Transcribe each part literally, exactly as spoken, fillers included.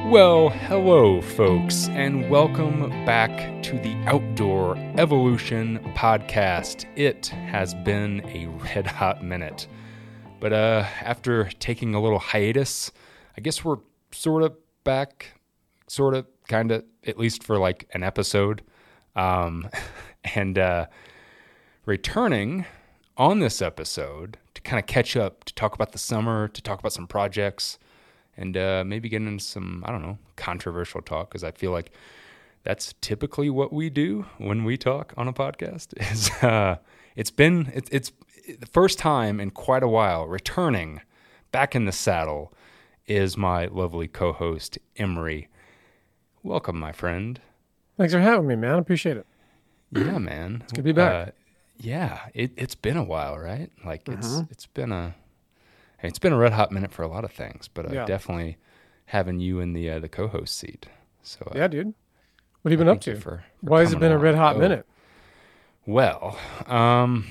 Well, hello, folks, and welcome back to the Outdoor Evolution Podcast. It has been a red hot minute, but uh, after taking a little hiatus, I guess we're sort of back, sort of, kind of, at least for like an episode, um, and uh, returning on this episode to kind of catch up, to talk about the summer, to talk about some projects, and uh, maybe get into some, I don't know, controversial talk, because I feel like that's typically what we do when we talk on a podcast. Is uh, it's been it's, it's the first time in quite a while returning back in the saddle is my lovely co-host Emery. Welcome, my friend. Thanks for having me, man. I appreciate it. Yeah, man. It's good to be back. Uh, yeah, it, it's been a while, right? Like it's Mm-hmm. it's been a it's been a red hot minute for a lot of things, but uh, Yeah. definitely having you in the uh, the co-host seat. So uh, Yeah, dude. What have you been up thank you to? for- for Why has it coming been a on. red hot Oh, minute? Well, um,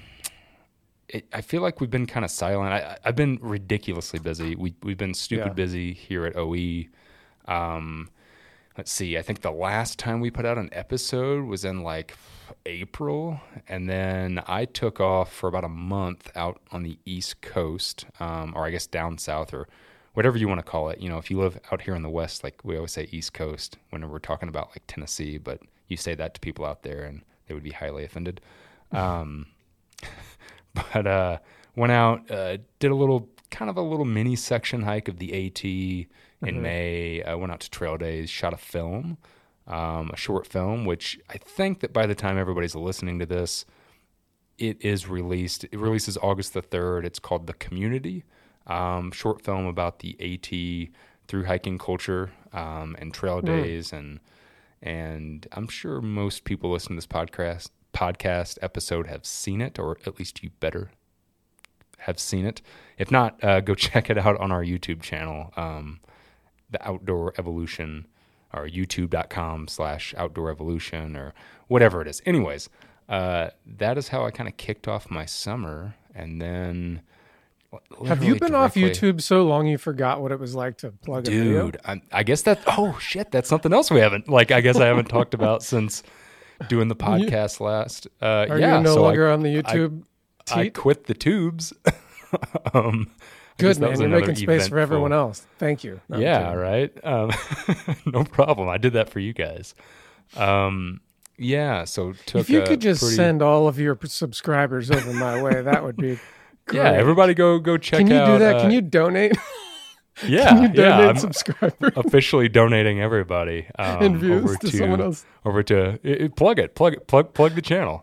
it, I feel like we've been kind of silent. I, I- I've been ridiculously busy. We we've been stupid Yeah. busy here at O E. Um, let's see. I think the last time we put out an episode was in like April, and then I took off for about a month out on the East Coast, um, or I guess down south, or whatever you want to call it. You know, if you live out here in the West, like we always say East Coast when we're talking about like Tennessee, but you say that to people out there and they would be highly offended. Um, but uh, went out, uh, did a little, kind of a little mini section hike of the AT in Mhm. May. I went out to Trail Days, shot a film, um, a short film, which I think that by the time everybody's listening to this, it is released. It releases August the third. It's called The Community, um, short film about the AT through hiking culture um, and trail days. And and I'm sure most people listening to this podcast podcast episode have seen it, or at least you better have seen it. If not, uh, go check it out on our YouTube channel, um, the Outdoor Evolution, or youtube.com slash Outdoor Evolution, or whatever it is. Anyways, uh, that is how I kind of kicked off my summer. And then Have you literally been off directly- YouTube so long you forgot what it was like to plug a video? Dude, I, I guess that, oh shit, that's something else we haven't, like, I guess I haven't talked about since doing the podcast last. Uh, Are yeah, you no so longer I, on the YouTube I teat? quit the tubes. um, I guess Good, that was man. You're another making space for eventful- everyone else. Thank you. No, I'm Yeah, kidding. right. Um, no problem. I did that for you guys. Um, yeah, so took If you a could just pretty- send all of your p- subscribers over my way, that would be great. yeah, everybody go go check Can you out. do that? uh, Can you donate? Yeah, Can you yeah. donate I'm subscribers officially donating everybody um, and views over to, to someone else? over to it, it- plug it, plug it, plug plug the channel.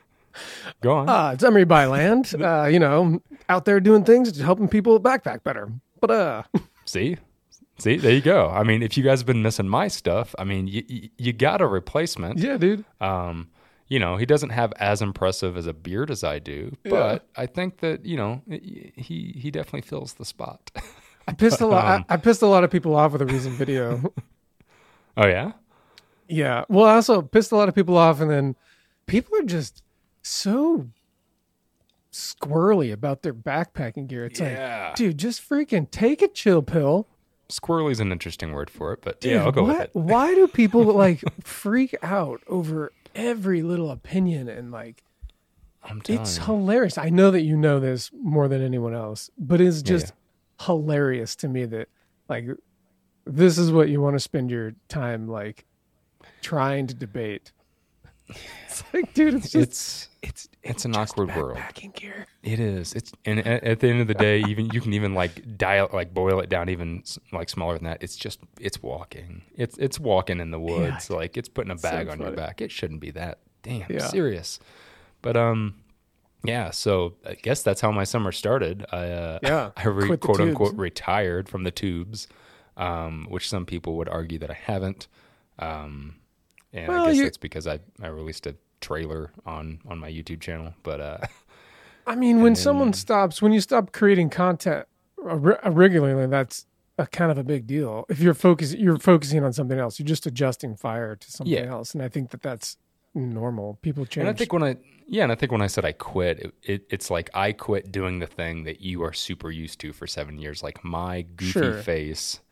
Go on. Ah, it's Emery Byland. Uh, you know, out there doing things, helping people backpack better. But uh, See, see, there you go. I mean, if you guys have been missing my stuff, I mean, you you, you got a replacement. yeah, dude. Um, you know, he doesn't have as impressive as a beard as I do, but I think that you know he he definitely fills the spot. I pissed a lot. Um, I, I pissed a lot of people off with a recent video. Oh yeah, Yeah. Well, I also pissed a lot of people off, and then people are just so squirrely about their backpacking gear. It's Yeah. like, dude, just freaking take a chill pill. squirrely's an interesting word for it, but Dude, yeah, I'll go what, with it. Why do people like freak out over every little opinion and like? I'm telling It's you. hilarious. I know that you know this more than anyone else, but it's Yeah, just hilarious to me that like this is what you want to spend your time like trying to debate. It's like, dude, it's just it's it's it's an just awkward world. backpacking gear. It is. It's and at, at the end of the day, even you can even like dial like boil it down even s- like smaller than that. It's just it's walking. It's it's walking in the woods. Like it's putting a So bag on your funny. back. It shouldn't be that damn Yeah. serious. But um, yeah. So I guess that's how my summer started. I uh, Yeah, I re- quit the quote unquote tubes. retired from the tubes, um, which some people would argue that I haven't. Um, and Well, I guess you- that's because I I released a trailer on on my YouTube channel. But uh. I mean, when And someone then- stops, when you stop creating content uh, re- uh, regularly, that's a kind of a big deal. If you're focus, you're focusing on something else. You're just adjusting fire to something Yeah. else, and I think that that's normal. People change. And I think when I yeah, and I think when I said I quit, it, it, it's like I quit doing the thing that you are super used to for seven years, like my goofy Sure. face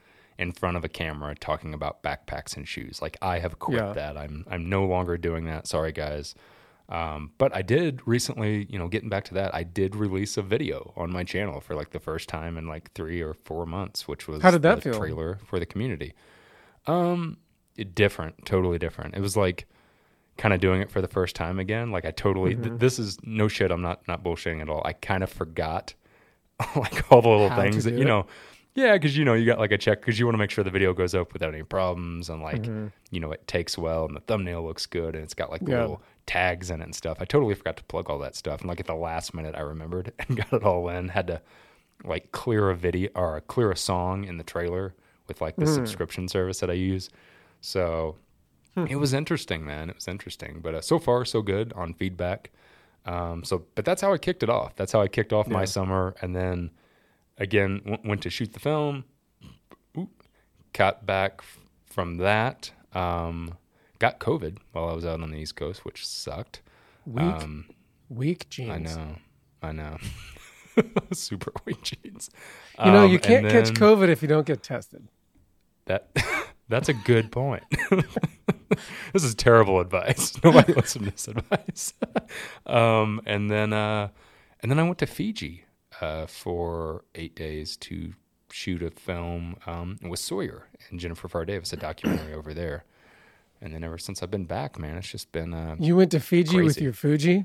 in front of a camera talking about backpacks and shoes. Like, I have quit Yeah. that. I'm I'm no longer doing that. Sorry, guys. Um, but I did recently, you know, getting back to that, I did release a video on my channel for like the first time in like three or four months, which was How did that the feel? trailer for the community. Um, it, different, totally different. It was like kind of doing it for the first time again. Like I totally, Mm-hmm. th- this is no shit. I'm not, not bullshitting at all. I kind of forgot like all the little How things to that, do you it? know, yeah. Cause you know, you got like a check cause you want to make sure the video goes up without any problems and like, Mm-hmm. you know, it takes well and the thumbnail looks good and it's got like the Yeah. little tags in it and stuff. I totally forgot to plug all that stuff. And like at the last minute I remembered and got it all in, had to like clear a video or clear a song in the trailer with like the Mm. subscription service that I use. So it was interesting, man. It was interesting, but uh, so far so good on feedback. Um, so, but that's how I kicked it off. That's how I kicked off my Yeah. summer. And then again, w- went to shoot the film, Oop. got back f- from that, um, got COVID while I was out on the East Coast, which sucked. Weak, Um, weak genes. I know, I know. Super weak genes. You know, Um, you can't and catch then COVID if you don't get tested. That that's a good point. This is terrible advice. Nobody listen to this advice. um, and then uh, and then I went to Fiji uh, for eight days to shoot a film um, with Sawyer and Jennifer Farr Davis, a documentary over there. And then ever since I've been back, man, it's just been uh, You went to Fiji with Crazy. your Fuji?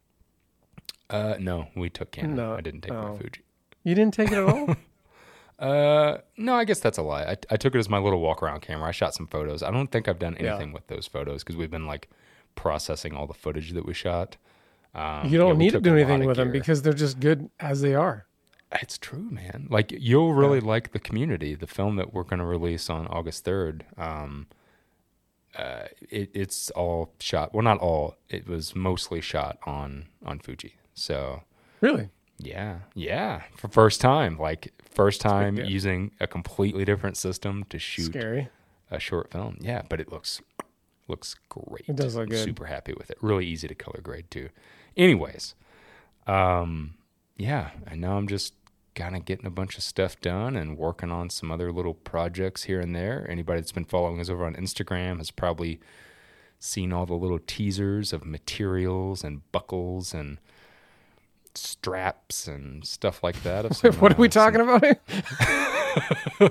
uh, no, we took Canon. No. I didn't take Oh. my Fuji. You didn't take it at all? Uh, no, I guess that's a lie. I, I took it as my little walk around camera. I shot some photos. I don't think I've done Yeah. anything with those photos because we've been like processing all the footage that we shot. Um, You don't yeah, we need to took do a lot anything of with them gear. because they're just good as they are. It's true, man. Like you'll really like The Community, the film that we're going to release on August third. Um, uh, it, it's all shot. Well, not all. It was mostly shot on on Fuji. So Really? yeah, yeah, for first time, like first time deal. using a completely different system to shoot Scary. a short film. Yeah, but it looks looks great. It does look good. Super happy with it. Really easy to color grade too. Anyways, um, yeah, and now I'm just kind of getting a bunch of stuff done and working on some other little projects here and there. Anybody that's been following us over on Instagram has probably seen all the little teasers of materials and buckles and straps and stuff like that. Of some, What are we uh, some- talking about here?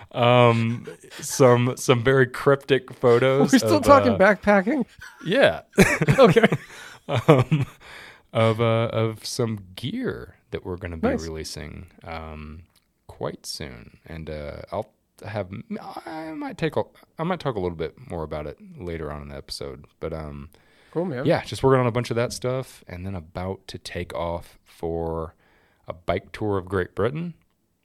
um, some some very cryptic photos. We're still of, talking uh, backpacking? Yeah, Okay. um, of uh, of some gear that we're going to be Nice. releasing um, quite soon, and uh, I'll have I might take a, I might talk a little bit more about it later on in the episode, but um. Cool, man. Yeah, just working on a bunch of that stuff, and then about to take off for a bike tour of Great Britain,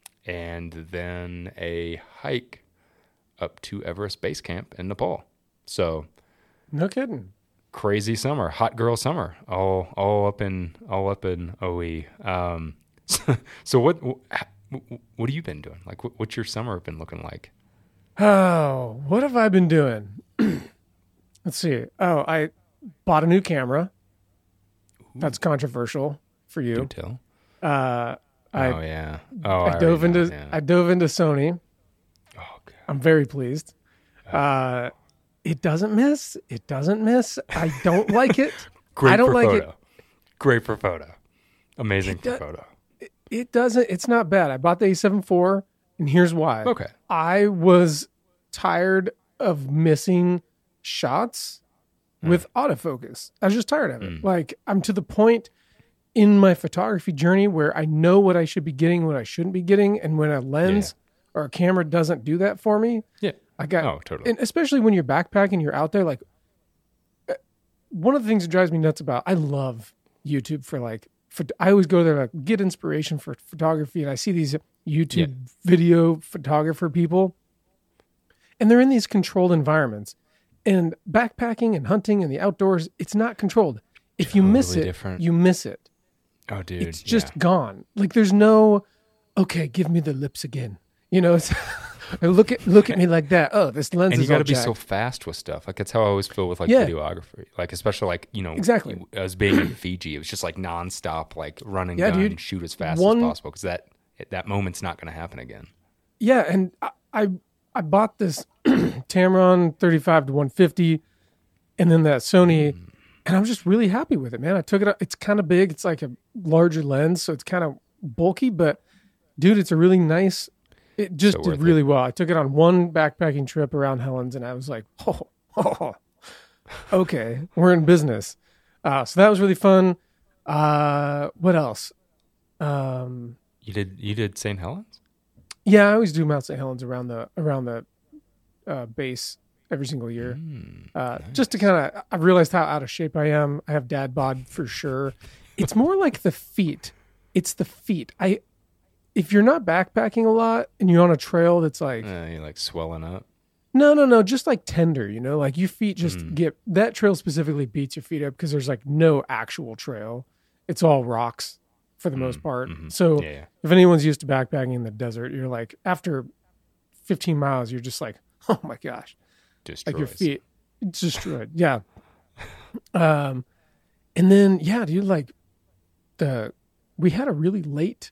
and then a hike up to Everest Base Camp in Nepal. So No kidding. crazy summer, hot girl summer, all all up in all up in O E. Um, so, so what what have you been doing? Like, what, what's your summer been looking like? Oh, what have I been doing? Let's see. Oh, I bought a new camera. That's controversial for Do you. tell. Uh, I, oh yeah. Oh, I, I dove already know, into yeah. I dove into Sony. Oh god. I'm very pleased. Uh, it doesn't miss. It doesn't miss. I don't like it. Great I don't for like photo. it. Great for photo. Amazing for do- photo. It doesn't. It's not bad. I bought the A seven four, and here's why. Okay. I was tired of missing shots with autofocus. I was just tired of it. Mm. Like I'm to the point in my photography journey where I know what I should be getting, what I shouldn't be getting, and when a lens or a camera doesn't do that for me, Yeah. I got. Oh, totally. And especially when you're backpacking, you're out there. Like uh, one of the things that drives me nuts about I love YouTube for like. For, I always go there to like, get inspiration for photography, and I see these YouTube video photographer people, and they're in these controlled environments. And backpacking and hunting and the outdoors, it's not controlled. If you miss Totally it, different. you miss it. Oh, dude. It's just yeah. gone. Like there's no, okay, give me the lips again. You know, it's, look at look at me like that. Oh, this lens And you is all got to be jacked. so fast with stuff. Like that's how I always feel with like Yeah. videography. Like especially like you know Exactly. as being in Fiji, it was just like nonstop, like run and Yeah, gun, dude. shoot as fast One- as possible because that that moment's not going to happen again. Yeah, and I, I I bought this Tamron thirty-five to one fifty, and then that Sony, mm. and I'm just really happy with it, man. I took it. It's kind of big. It's like a larger lens, so it's kind of bulky, but dude, it's a really nice. It just so did really it. well. I took it on one backpacking trip around Helens, and I was like, oh, oh okay, we're in business. Uh, so that was really fun. Uh, what else? Um, you did you did Saint Helens? Yeah, I always do Mount Saint Helens around the around the uh, base every single year, mm, uh, nice. Just to kind of. I've realized how out of shape I am. I have dad bod for sure. It's more like the feet. It's the feet. I. If you're not backpacking a lot and you're on a trail that's like... Uh, you're like swelling up? No, no, no. Just like tender, you know? Like your feet just mm. get... That trail specifically beats your feet up because there's like no actual trail. It's all rocks for the mm. most part. Mm-hmm. So yeah, yeah. if anyone's used to backpacking in the desert, you're like... After fifteen miles, you're just like, oh my gosh. Destroys. Like your feet. It's destroyed. Yeah. Um, And then, yeah, dude, like the... We had a really late...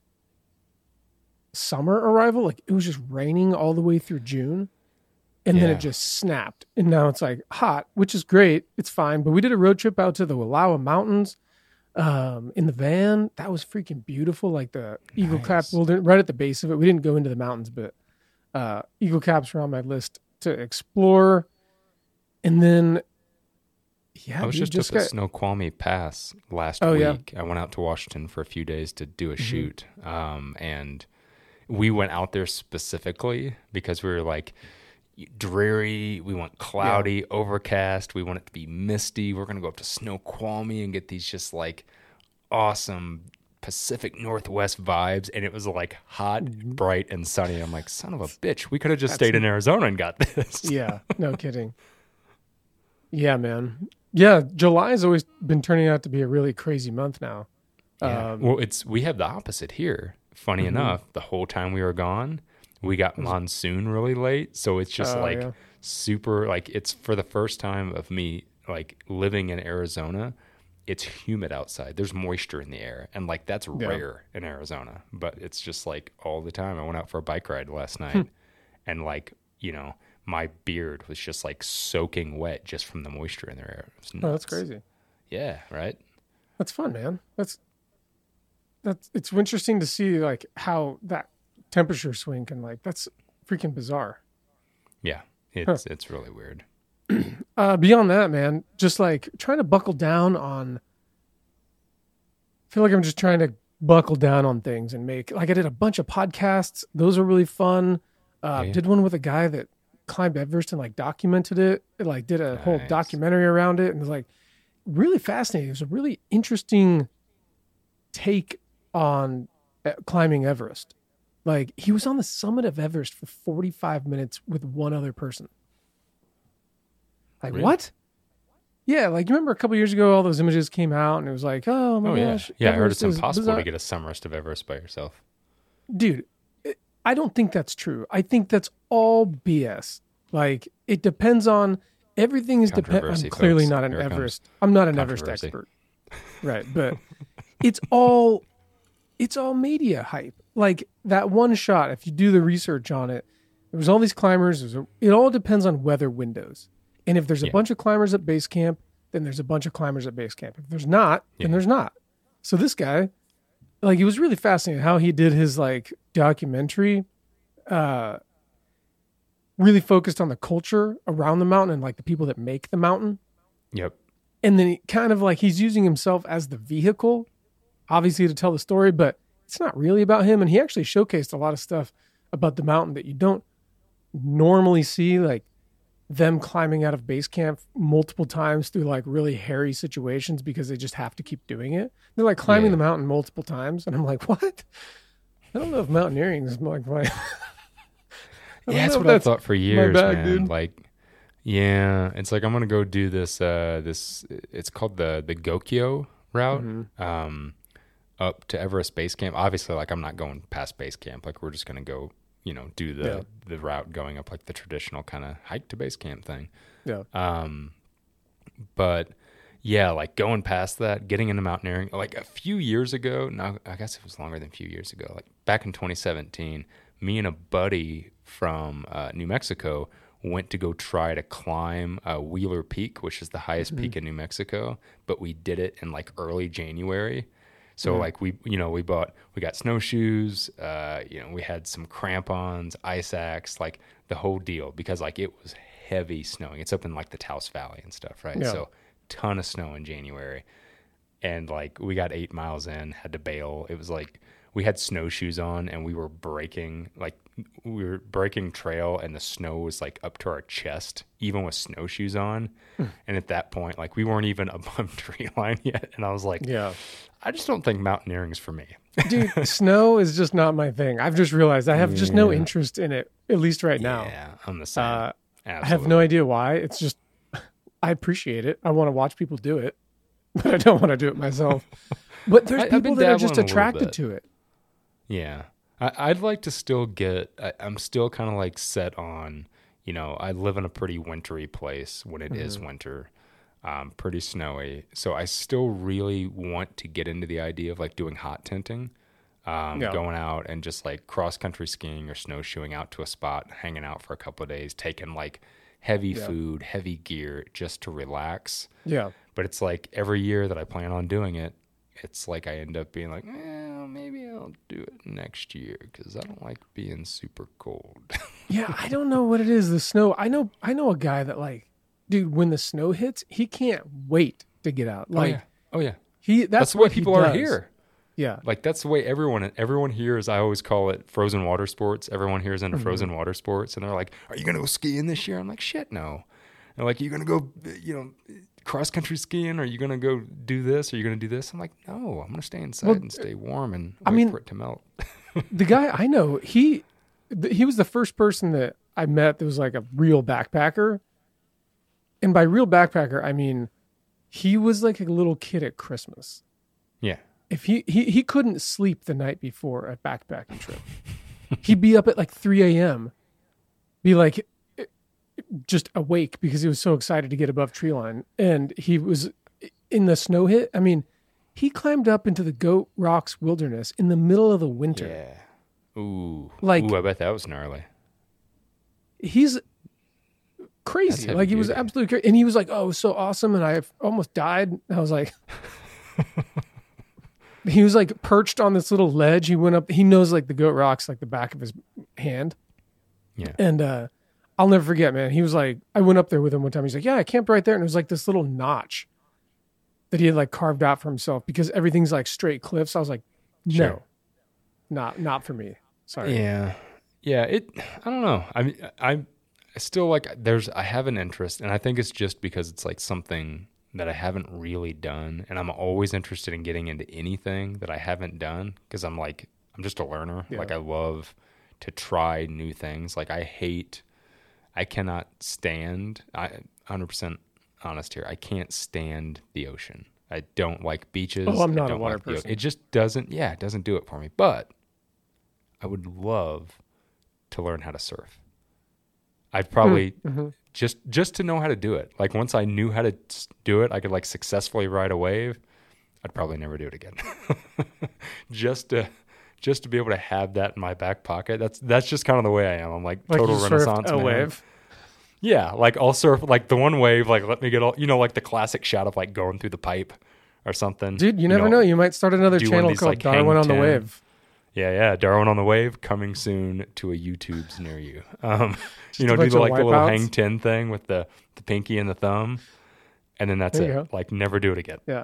summer arrival. Like it was just raining all the way through June, and yeah. then it just snapped, and now it's like hot, which is great. It's fine. But we did a road trip out to the Wallowa Mountains um in the van. That was freaking beautiful. Like the nice. Eagle Cap Wilderness, right at the base of it. We didn't go into the mountains, but uh Eagle Caps were on my list to explore. And then yeah, I was dude, just, just at got... the Snoqualmie Pass last oh, week. Yeah. I went out to Washington for a few days to do a mm-hmm. shoot, um and we went out there specifically because we were like dreary. We want cloudy, yeah. overcast. We want it to be misty. We're going to go up to Snoqualmie and get these just like awesome Pacific Northwest vibes. And it was like hot, mm-hmm. bright, and sunny. I'm like, son of a bitch. We could have just That's stayed in Arizona and got this. Yeah, no kidding. Yeah, man. Yeah, July has always been turning out to be a really crazy month now. Yeah. Um, well, it's we have the opposite here. Funny mm-hmm. enough, the whole time we were gone, we got monsoon really late. So it's just oh, like yeah. super, like it's for the first time of me, like living in Arizona, it's humid outside. There's moisture in the air. And like that's yeah. rare in Arizona, but it's just like all the time. I went out for a bike ride last night and like, you know, my beard was just like soaking wet just from the moisture in the air. Oh, that's crazy. Yeah, right? That's fun, man. That's That's it's interesting to see like how that temperature swing can like that's freaking bizarre. Yeah, it's huh. it's really weird. uh, beyond that, man, just like trying to buckle down on. I feel like I'm just trying to buckle down on things and make like I did a bunch of podcasts. Those are really fun. Uh, yeah. Did one with a guy that climbed Everest and like documented it. It like did a nice. whole documentary around it and it was like really fascinating. It was a really interesting take on climbing Everest. Like he was on the summit of Everest for forty-five minutes with one other person. Like really? What? Yeah, like you remember a couple years ago, all those images came out and it was like, oh my oh, gosh. Yeah, yeah I heard it's impossible bizarre. to get a Summerest of Everest by yourself. Dude, I don't think that's true. I think that's all B S. Like it depends on everything is dependent. I'm clearly folks. not an Here Everest. I'm not an Everest expert. Right, but it's all it's all media hype. Like that one shot, if you do the research on it, there was all these climbers. There's a, it all depends on weather windows. And if there's a yeah. bunch of climbers at base camp, then there's a bunch of climbers at base camp. If there's not, yeah. then there's not. So this guy, like, it was really fascinating how he did his like documentary, uh, really focused on the culture around the mountain and like the people that make the mountain. Yep. And then he kind of like he's using himself as the vehicle, obviously to tell the story, but it's not really about him. And he actually showcased a lot of stuff about the mountain that you don't normally see, like them climbing out of base camp multiple times through like really hairy situations because they just have to keep doing it. They're like climbing yeah. the mountain multiple times. And I'm like, what? I don't know if mountaineering is like my... yeah, that's what that's I thought for years, bag, man. Dude. Like, yeah, it's like I'm gonna go do this. Uh, this it's called the the Gokyo route, mm-hmm. um, up to Everest Base Camp. Obviously, like I'm not going past base camp. Like we're just gonna go, you know, do the yeah. the route going up like the traditional kind of hike to base camp thing. Yeah. Um, but yeah, like going past that, getting into mountaineering. Like a few years ago, no, I guess it was longer than a few years ago. Like back in twenty seventeen. me and a buddy from uh, New Mexico went to go try to climb uh, Wheeler Peak, which is the highest mm-hmm. peak in New Mexico, but we did it in like early January. So mm-hmm. like we, you know, we bought, we got snowshoes, uh, you know, we had some crampons, ice axe, like the whole deal, because like it was heavy snowing. It's up in like the Taos Valley and stuff, right? Yeah. So ton of snow in January. And like we got eight miles in, had to bail. It was like we had snowshoes on and we were breaking, like we were breaking trail and the snow was like up to our chest, even with snowshoes on. Mm. And at that point, like we weren't even above tree line yet. And I was like, yeah, I just don't think mountaineering is for me. Dude, snow is just not my thing. I've just realized I have yeah. just no interest in it, at least right now. Yeah, I'm the same. Uh, I have no idea why. It's just, I appreciate it. I want to watch people do it, but I don't want to do it myself. But there's I, people that are just attracted to it. Yeah. I, I'd like to still get, I, I'm still kind of like set on, you know, I live in a pretty wintry place when it mm-hmm. is winter, um, pretty snowy. So I still really want to get into the idea of like doing hot tenting, um, yeah. going out and just like cross country skiing or snowshoeing out to a spot, hanging out for a couple of days, taking like heavy yeah. food, heavy gear just to relax. Yeah. But it's like every year that I plan on doing it, it's like I end up being like, well, maybe I'll do it next year because I don't like being super cold. Yeah, I don't know what it is. The snow. I know. I know a guy that like, dude, when the snow hits, he can't wait to get out. Like, oh yeah, oh yeah. He. That's, that's the way people are here. Yeah, like that's the way everyone. Everyone here is. I always call it frozen water sports. Everyone here is into mm-hmm. frozen water sports, and they're like, "Are you gonna go skiing this year?" I'm like, "Shit, no." They're like, "Are you gonna go, you know, cross country skiing? Or are you gonna go do this? Or are you gonna do this?" I'm like, "No, I'm gonna stay inside well, and stay warm and wait I mean, for it to melt." The guy I know, he he was the first person that I met that was like a real backpacker, and by real backpacker, I mean he was like a little kid at Christmas. Yeah. If he he he couldn't sleep the night before a backpacking trip, he'd be up at like three a.m. Be like. just awake because he was so excited to get above tree line. And he was in the snow hit. I mean, he climbed up into the Goat Rocks wilderness in the middle of the winter. Yeah. Ooh. Like, Ooh, I bet that was gnarly. He's crazy. Like, he was absolutely crazy. And he was like, oh, it was so awesome. And I almost died. And I was like, he was like perched on this little ledge. He went up, he knows like the Goat Rocks, like the back of his hand. Yeah. And, uh, I'll never forget, man. He was like, I went up there with him one time. He's like, yeah, I camped right there. And it was like this little notch that he had like carved out for himself because everything's like straight cliffs. I was like, no, sure. not, not for me. Sorry. Yeah. Yeah. It, I don't know. I mean, I, I still like, there's, I have an interest and I think it's just because it's like something that I haven't really done. And I'm always interested in getting into anything that I haven't done. Cause I'm like, I'm just a learner. Yeah. Like I love to try new things. Like I hate, I cannot stand, I one hundred percent honest here, I can't stand the ocean. I don't like beaches. Oh, I'm not I don't a water like person. It just doesn't, yeah, it doesn't do it for me. But I would love to learn how to surf. I'd probably, mm-hmm. just just to know how to do it. Like once I knew how to do it, I could like successfully ride a wave. I'd probably never do it again. just to... Just to be able to have that in my back pocket. That's that's just kind of the way I am. I'm like, like total you Renaissance surfed a man. Wave. Yeah, like I'll surf like the one wave, like let me get all, you know, like the classic shot of like going through the pipe or something. Dude, you, you never know, know. You might start another channel these, called like, Darwin on the Wave. Yeah, yeah, Darwin on the Wave, coming soon to a YouTube's near you. Um, you know, do the, like the little outs. hang ten thing with the, the pinky and the thumb, and then that's there it. Like never do it again. Yeah.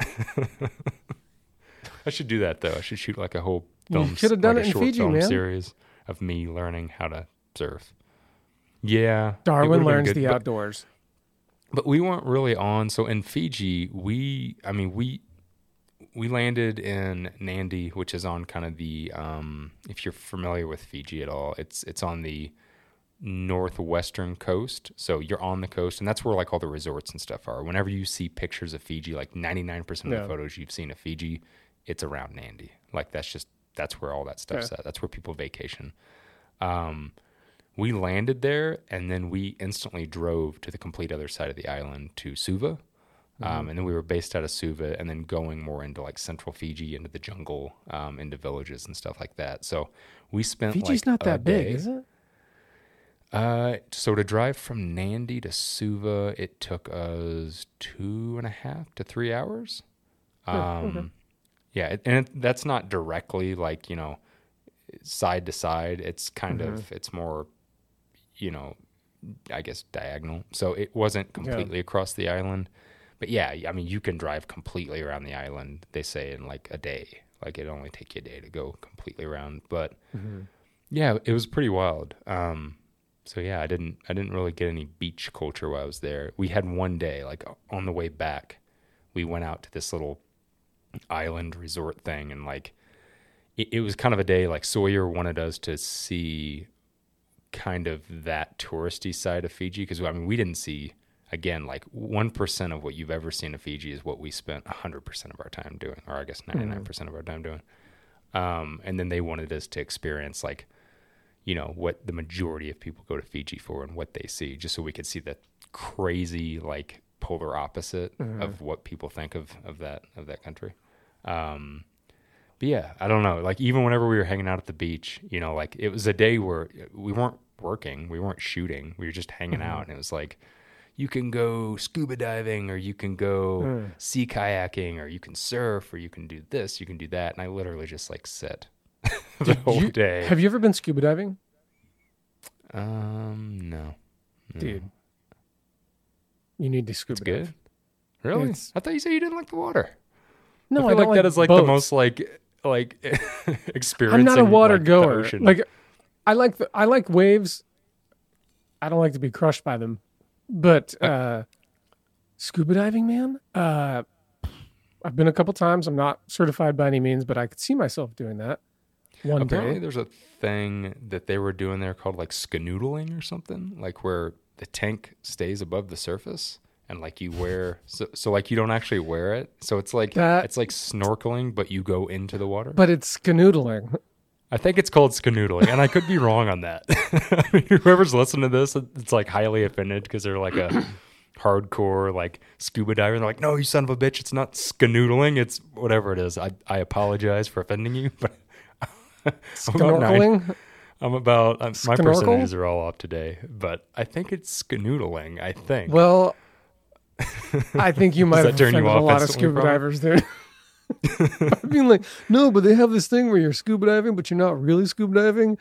I should do that though. I should shoot like a whole film, you should have done like it a short in Fiji, film man. series of me learning how to surf. Yeah, Darwin learns good, the but, outdoors. But we weren't really on. So in Fiji, we, I mean, we we landed in Nandi, which is on kind of the, um, if you're familiar with Fiji at all, it's it's on the northwestern coast. So you're on the coast, and that's where like all the resorts and stuff are. Whenever you see pictures of Fiji, like ninety-nine percent of yeah. the photos you've seen of Fiji, it's around Nandi. Like that's just, that's where all that stuff's yeah. at. That's where people vacation. Um, we landed there and then we instantly drove to the complete other side of the island to Suva. Um, and then we were based out of Suva, and then going more into like central Fiji, into the jungle, um, into villages and stuff like that. So we spent Fiji's like not a that big, day. is it? Uh, so to drive from Nandi to Suva, it took us two and a half to three hours. Um, okay. yeah, it, and it, that's not directly like, you know, side to side. It's kind Mhm. of, it's more, you know, I guess diagonal. So it wasn't completely across the island. But yeah, I mean, you can drive completely around the island, they say, in like a day. Like it only take you a day to go completely around. But Mhm. yeah, it was pretty wild. Um, so yeah, I didn't, I didn't really get any beach culture while I was there. We had one day, like on the way back, we went out to this little island resort thing, and like it, it was kind of a day. Like Sawyer wanted us to see kind of that touristy side of Fiji, because I mean, we didn't see. Again, like one percent of what you've ever seen of Fiji is what we spent one hundred percent of our time doing, or I guess ninety-nine percent of our time doing. Um, and then they wanted us to experience, like, you know, what the majority of people go to Fiji for and what they see, just so we could see the crazy, like, polar opposite Mhm. of what people think of, of that of that country. Um, but yeah, I don't know. Like, even whenever we were hanging out at the beach, you know, like, it was a day where we weren't working, we weren't shooting, we were just hanging Mhm. out, and it was like, you can go scuba diving, or you can go Mm. sea kayaking, or you can surf, or you can do this, you can do that. And I literally just like sit the Did whole you- day. Have you ever been scuba diving? Um, no. No. Dude, you need to scuba It's good. dive. Really? It's- I thought you said you didn't like the water. No, I I, feel don't like that is like boats. the most like like experiencing. I'm not a water like, the goer. ocean. Like, I like the, I like waves. I don't like to be crushed by them. But uh, scuba diving, man. Uh, I've been a couple times. I'm not certified by any means, but I could see myself doing that one Apparently, day. there's a thing that they were doing there called like skanoodling or something, like where the tank stays above the surface, and like you wear so, so like you don't actually wear it, so it's like That- it's like snorkeling, but you go into the water. But it's canoodling. I think it's called skanoodling, and I could be wrong on that. I mean, whoever's listening to this, it's like highly offended because they're like a hardcore like scuba diver. They're like, "No, you son of a bitch! It's not skanoodling. It's whatever it is." I I apologize for offending you, but I'm about nine- Snorkeling. I'm about um, my Snorkel? percentages are all off today, but I think it's skanoodling. I think. Well, I think you might that have turn you offended a off lot of instantly, scuba probably? divers there. I mean, like, no, but they have this thing where you're scuba diving, but you're not really scuba diving.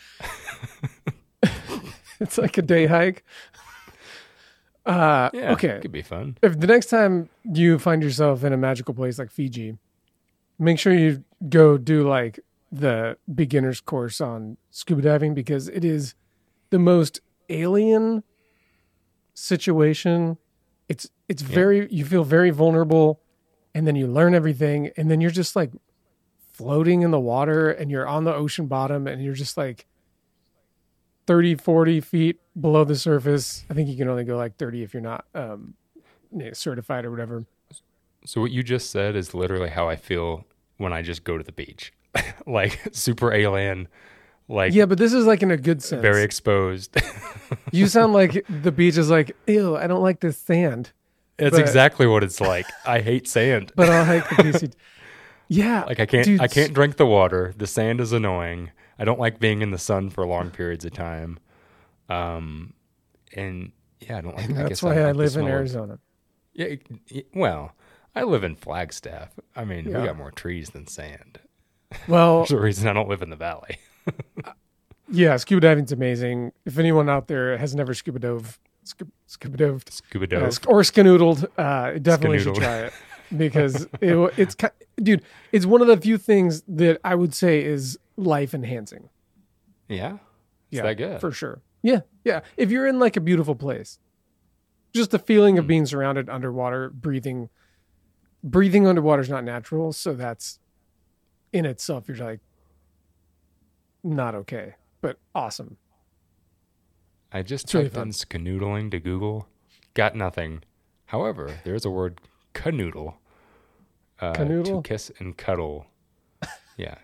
It's like a day hike. Uh, yeah, okay. it could be fun. If the next time you find yourself in a magical place like Fiji, make sure you go do like the beginner's course on scuba diving, because it is the most alien situation. It's it's very you feel very vulnerable, and then you learn everything, and then you're just like floating in the water, and you're on the ocean bottom, and you're just like thirty, forty feet below the surface. I think you can only go like thirty if you're not um, you know, certified or whatever. So what you just said is literally how I feel when I just go to the beach, like super alien, like Yeah, but this is like in a good sense. very exposed. You sound like the beach is like, ew, I don't like this sand, It's But- exactly what it's like. I hate sand. but I'll hike the P C. Yeah. Like I can't dude, I can't drink the water. The sand is annoying. I don't like being in the sun for long periods of time. Um, and yeah, I don't like. I That's guess why don't I like the live in smell of- Arizona. Yeah, it- it- well, I live in Flagstaff. I mean, Yeah. we got more trees than sand. Well, There's a reason I don't live in the valley. yeah, scuba diving's amazing. If anyone out there has never scuba dove, scu- scuba dove, Scuba uh, dove. sc- or skanoodled, uh, definitely should Skanoodled. try it, because it, it's ki- dude, it's one of the few things that I would say is life enhancing. Yeah, is Yeah, that good? for sure. Yeah, yeah. If you're in like a beautiful place, just the feeling Hmm. of being surrounded underwater, breathing, breathing underwater is not natural. So that's in itself, you're like not okay, but awesome. I just It's really typed in skanoodling to Google, got nothing. However, there's a word canoodle. Uh, Canoodle? To kiss and cuddle. Yeah.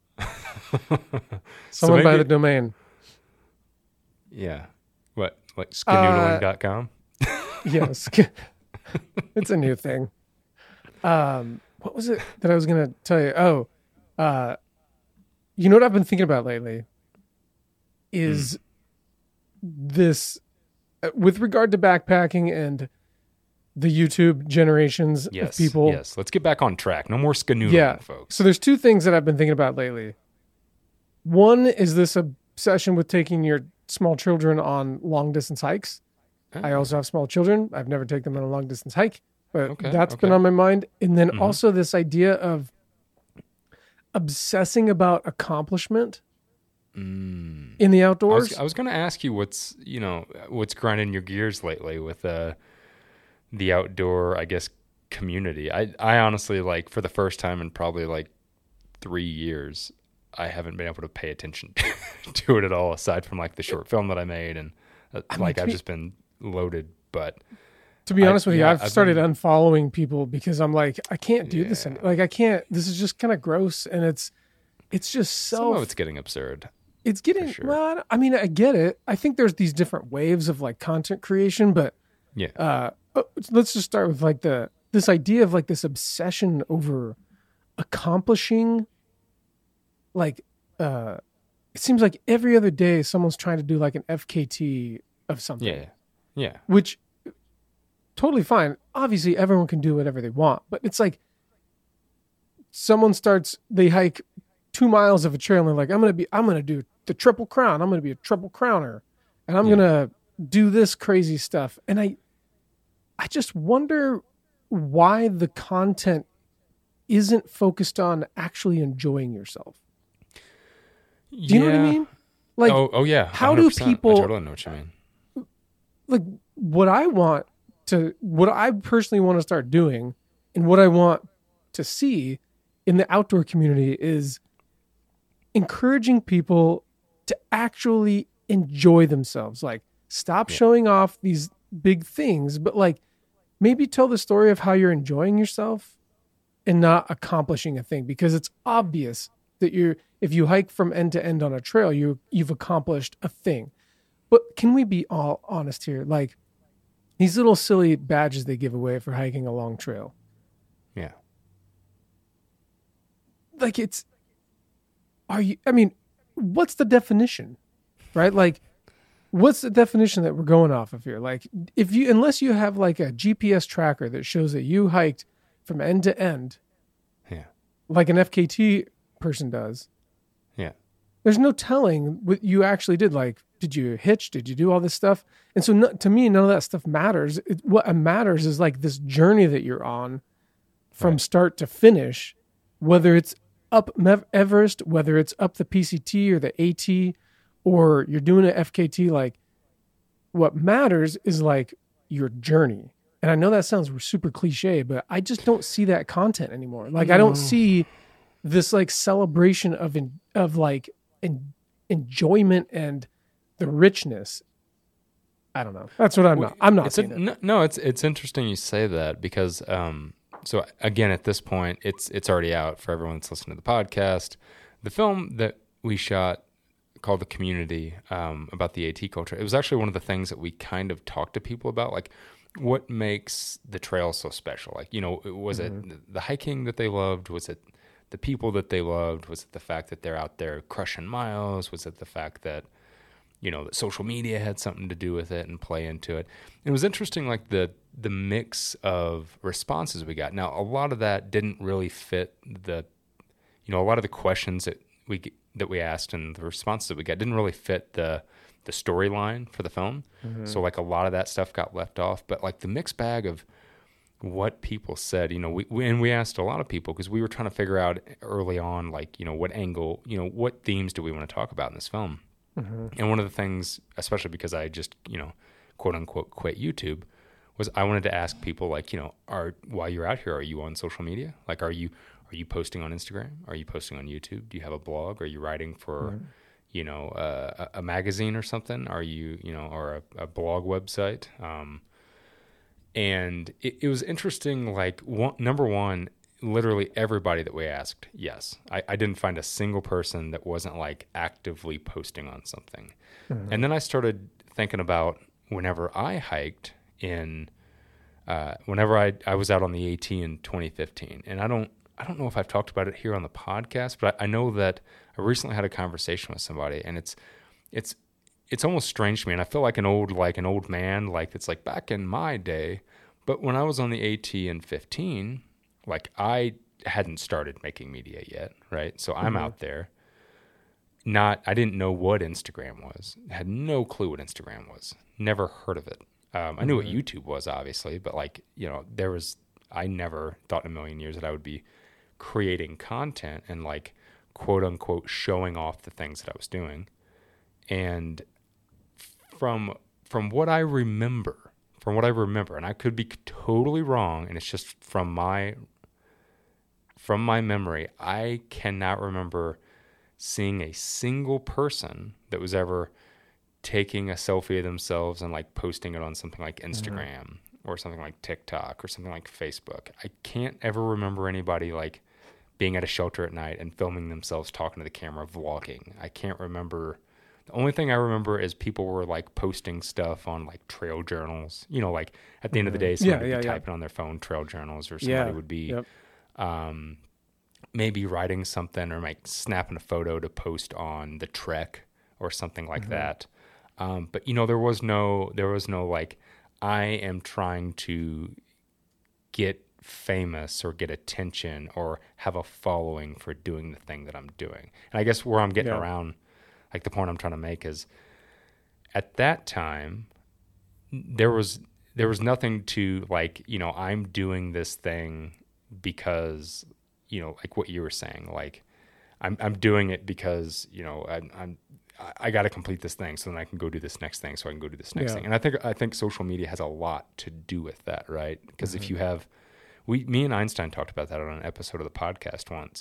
So Someone buy maybe- the domain. Yeah. What? Like Uh, skanoodling dot com? Yes, it's a new thing. Um, what was it that I was going to tell you? Oh, uh, you know what I've been thinking about lately is mm. this, uh, with regard to backpacking and the YouTube generations yes, of people. Yes, let's get back on track. No more skanoodling, yeah. folks. So there's two things that I've been thinking about lately. One is this obsession with taking your small children on long distance hikes. Oh. I also have small children. I've never taken them on a long distance hike, but okay, that's okay. been on my mind. And then mm-hmm. also this idea of obsessing about accomplishment mm. in the outdoors. I was, I was going to ask you what's, you know, what's grinding your gears lately with uh, the outdoor, I guess, community. I, I honestly, like, for the first time in probably like three years, I haven't been able to pay attention to it at all, aside from like the short film that I made. And uh, I mean, like, I've be, just been loaded, but to be honest I, with yeah, you, I've, I've started been, unfollowing people because I'm like, I can't do yeah. this. Any- like I can't, this is just kind of gross. And it's, it's just so, some of it's getting absurd. It's getting, sure. well, I mean, I get it. I think there's these different waves of like content creation, but yeah, uh, let's just start with like the, this idea of like this obsession over accomplishing, like, uh, it seems like every other day someone's trying to do like an F K T of something. Yeah. Yeah. Which totally fine. Obviously everyone can do whatever they want, but it's like someone starts, they hike two miles of a trail and they're like, I'm going to be, I'm going to do the triple crown. I'm going to be a triple crowner and I'm yeah. going to do this crazy stuff. And I, I just wonder why the content isn't focused on actually enjoying yourself. Do you yeah. know what I mean? Like, oh, oh yeah. How do people? I totally know what you mean. Like, what I want to, what I personally want to start doing, and what I want to see in the outdoor community is encouraging people to actually enjoy themselves. Like, stop yeah. showing off these big things, but like, maybe tell the story of how you're enjoying yourself and not accomplishing a thing, because it's obvious that you're, if you hike from end to end on a trail, you you've accomplished a thing. But can we be all honest here? Like, these little silly badges they give away for hiking a long trail. Yeah. Like, it's, are you, I mean, what's the definition, right? Like, what's the definition that we're going off of here? Like, if you, unless you have like a G P S tracker that shows that you hiked from end to end, yeah, like an F K T person does, yeah, there's no telling what you actually did. Like, did you hitch? Did you do all this stuff? And so no, to me, none of that stuff matters. It, what matters is like this journey that you're on from right. start to finish, whether it's up Everest, whether it's up the P C T or the AT, or you're doing an F K T. Like, what matters is like your journey. And I know that sounds super cliche, but I just don't see that content anymore. Like, no. I don't see this like celebration of, in, of like in, enjoyment and the richness. I don't know. That's what I'm not. I'm not it's seeing a, it. No, no, it's it's interesting you say that, because um, so again, at this point, it's it's already out for everyone that's listening to the podcast. The film that we shot called The Community, um, about the AT culture, it was actually one of the things that we kind of talked to people about, like, what makes the trail so special? Like, you know, was mm-hmm. it the hiking that they loved? Was it the people that they loved? Was it the fact that they're out there crushing miles? Was it the fact that, you know, that social media had something to do with it and play into it? It was interesting, like the the mix of responses we got. Now, a lot of that didn't really fit the, you know, a lot of the questions that we that we asked and the responses that we got didn't really fit the the storyline for the film. Mm-hmm. So like a lot of that stuff got left off, but like the mixed bag of what people said, you know, we, we and we asked a lot of people because we were trying to figure out early on, like, you know, what angle, you know, what themes do we want to talk about in this film? Mm-hmm. And one of the things, especially because I just, you know, quote unquote quit YouTube, was I wanted to ask people, like, you know, are while you're out here, are you on social media? Like, are you are you posting on Instagram? Are you posting on YouTube? Do you have a blog? Are you writing for, mm-hmm. you know, uh, a, a magazine or something? Are you, you know, or a, a blog website? Um, and it, it was interesting. Like, one, number one, literally everybody that we asked, yes. I, I didn't find a single person that wasn't like actively posting on something. Mm-hmm. And then I started thinking about whenever I hiked in uh, whenever I, I was out on the AT in twenty fifteen, and I don't I don't know if I've talked about it here on the podcast, but I, I know that I recently had a conversation with somebody, and it's it's it's almost strange to me, and I feel like an old like an old man, like it's like back in my day. But when I was on the AT in fifteen, like I hadn't started making media yet, right? So I'm mm-hmm. out there. Not, I didn't know what Instagram was. I had no clue what Instagram was. Never heard of it. Um, I knew mm-hmm. what YouTube was, obviously, but like, you know, there was, I never thought in a million years that I would be creating content and like, quote unquote, showing off the things that I was doing. And from, from what I remember, from what I remember, and I could be totally wrong, and it's just from my, from my memory, I cannot remember seeing a single person that was ever taking a selfie of themselves and like posting it on something like Instagram mm-hmm. or something like TikTok or something like Facebook. I can't ever remember anybody like being at a shelter at night and filming themselves talking to the camera, vlogging. I can't remember. The only thing I remember is people were like posting stuff on like trail journals, you know, like at the end of the day, somebody yeah, would be yeah, typing yeah. on their phone, trail journals, or somebody yeah. would be, yep. um, maybe writing something or like snapping a photo to post on the Trek or something like mm-hmm. that. Um, but you know, there was no, there was no like, I am trying to get famous or get attention or have a following for doing the thing that I'm doing. And I guess where I'm getting yeah. around, like the point I'm trying to make is at that time, there was, there was nothing to like, you know, I'm doing this thing because, you know, like what you were saying, like I'm I'm doing it because, you know, I'm, I'm I got to complete this thing so then I can go do this next thing so I can go do this next yeah. thing. And I think I think social media has a lot to do with that, right? Because mm-hmm. if you have, we me and Einstein talked about that on an episode of the podcast once.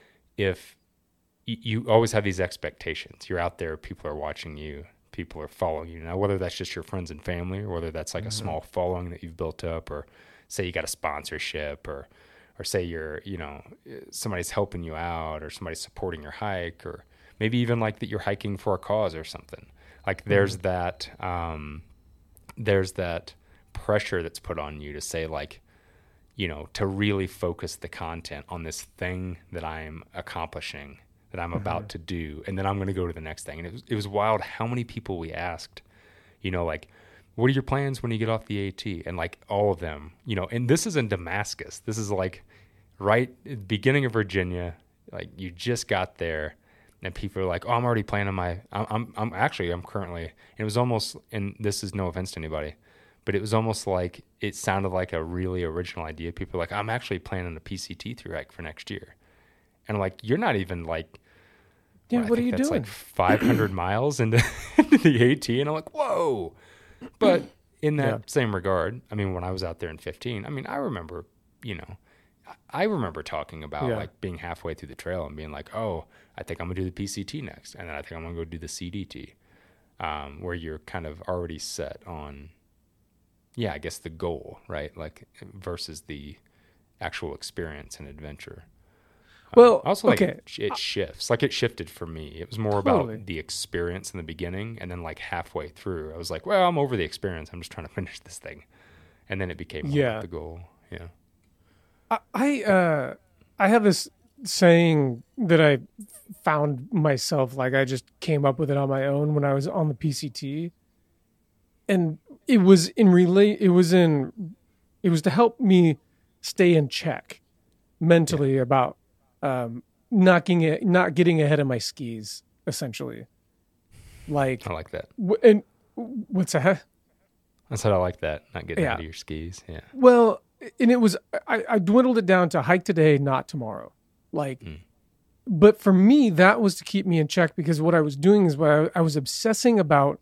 If y- you always have these expectations, you're out there, people are watching you, people are following you. Now, whether that's just your friends and family or whether that's like mm-hmm. a small following that you've built up, or say you got a sponsorship, or or say you're, you know, somebody's helping you out or somebody's supporting your hike, or maybe even like that you're hiking for a cause or something. Like there's mm-hmm. that, um, there's that pressure that's put on you to say like, you know, to really focus the content on this thing that I'm accomplishing, that I'm mm-hmm. about to do. And then I'm going to go to the next thing. And it was, it was wild how many people we asked, you know, like, what are your plans when you get off the AT? And like all of them, you know, and this is in Damascus. This is like right at the beginning of Virginia. Like you just got there and people are like, oh, I'm already planning my, I'm, I'm, I'm actually, I'm currently, and it was almost, and this is no offense to anybody, but it was almost like, it sounded like a really original idea. People are like, I'm actually planning a P C T through hike for next year. And I'm like, you're not even like, yeah, well, what I are you that's doing? Like five hundred miles into, into the AT. And I'm like, whoa. But in that yeah. same regard, I mean, when I was out there in fifteen, I mean, I remember, you know, I remember talking about yeah. like being halfway through the trail and being like, oh, I think I'm gonna do the P C T next. And then I think I'm gonna go do the C D T, um, where you're kind of already set on, yeah, I guess the goal, right? Like versus the actual experience and adventure. Well, um, also like okay. it, it shifts. Like it shifted for me. It was more Totally. about the experience in the beginning, and then like halfway through, I was like, well, I'm over the experience. I'm just trying to finish this thing, and then it became more yeah. about the goal. Yeah. I I, uh, I have this saying that I found myself, like I just came up with it on my own when I was on the P C T, and it was in relate. It was in. It was to help me stay in check mentally yeah. about. Um, not getting not getting ahead of my skis, essentially. Like I like that. W- and what's that? I said I like that. Not getting yeah. ahead of your skis. Yeah. Well, and it was I, I dwindled it down to hike today, not tomorrow. Like, mm. but for me, that was to keep me in check because what I was doing is what I, I was obsessing about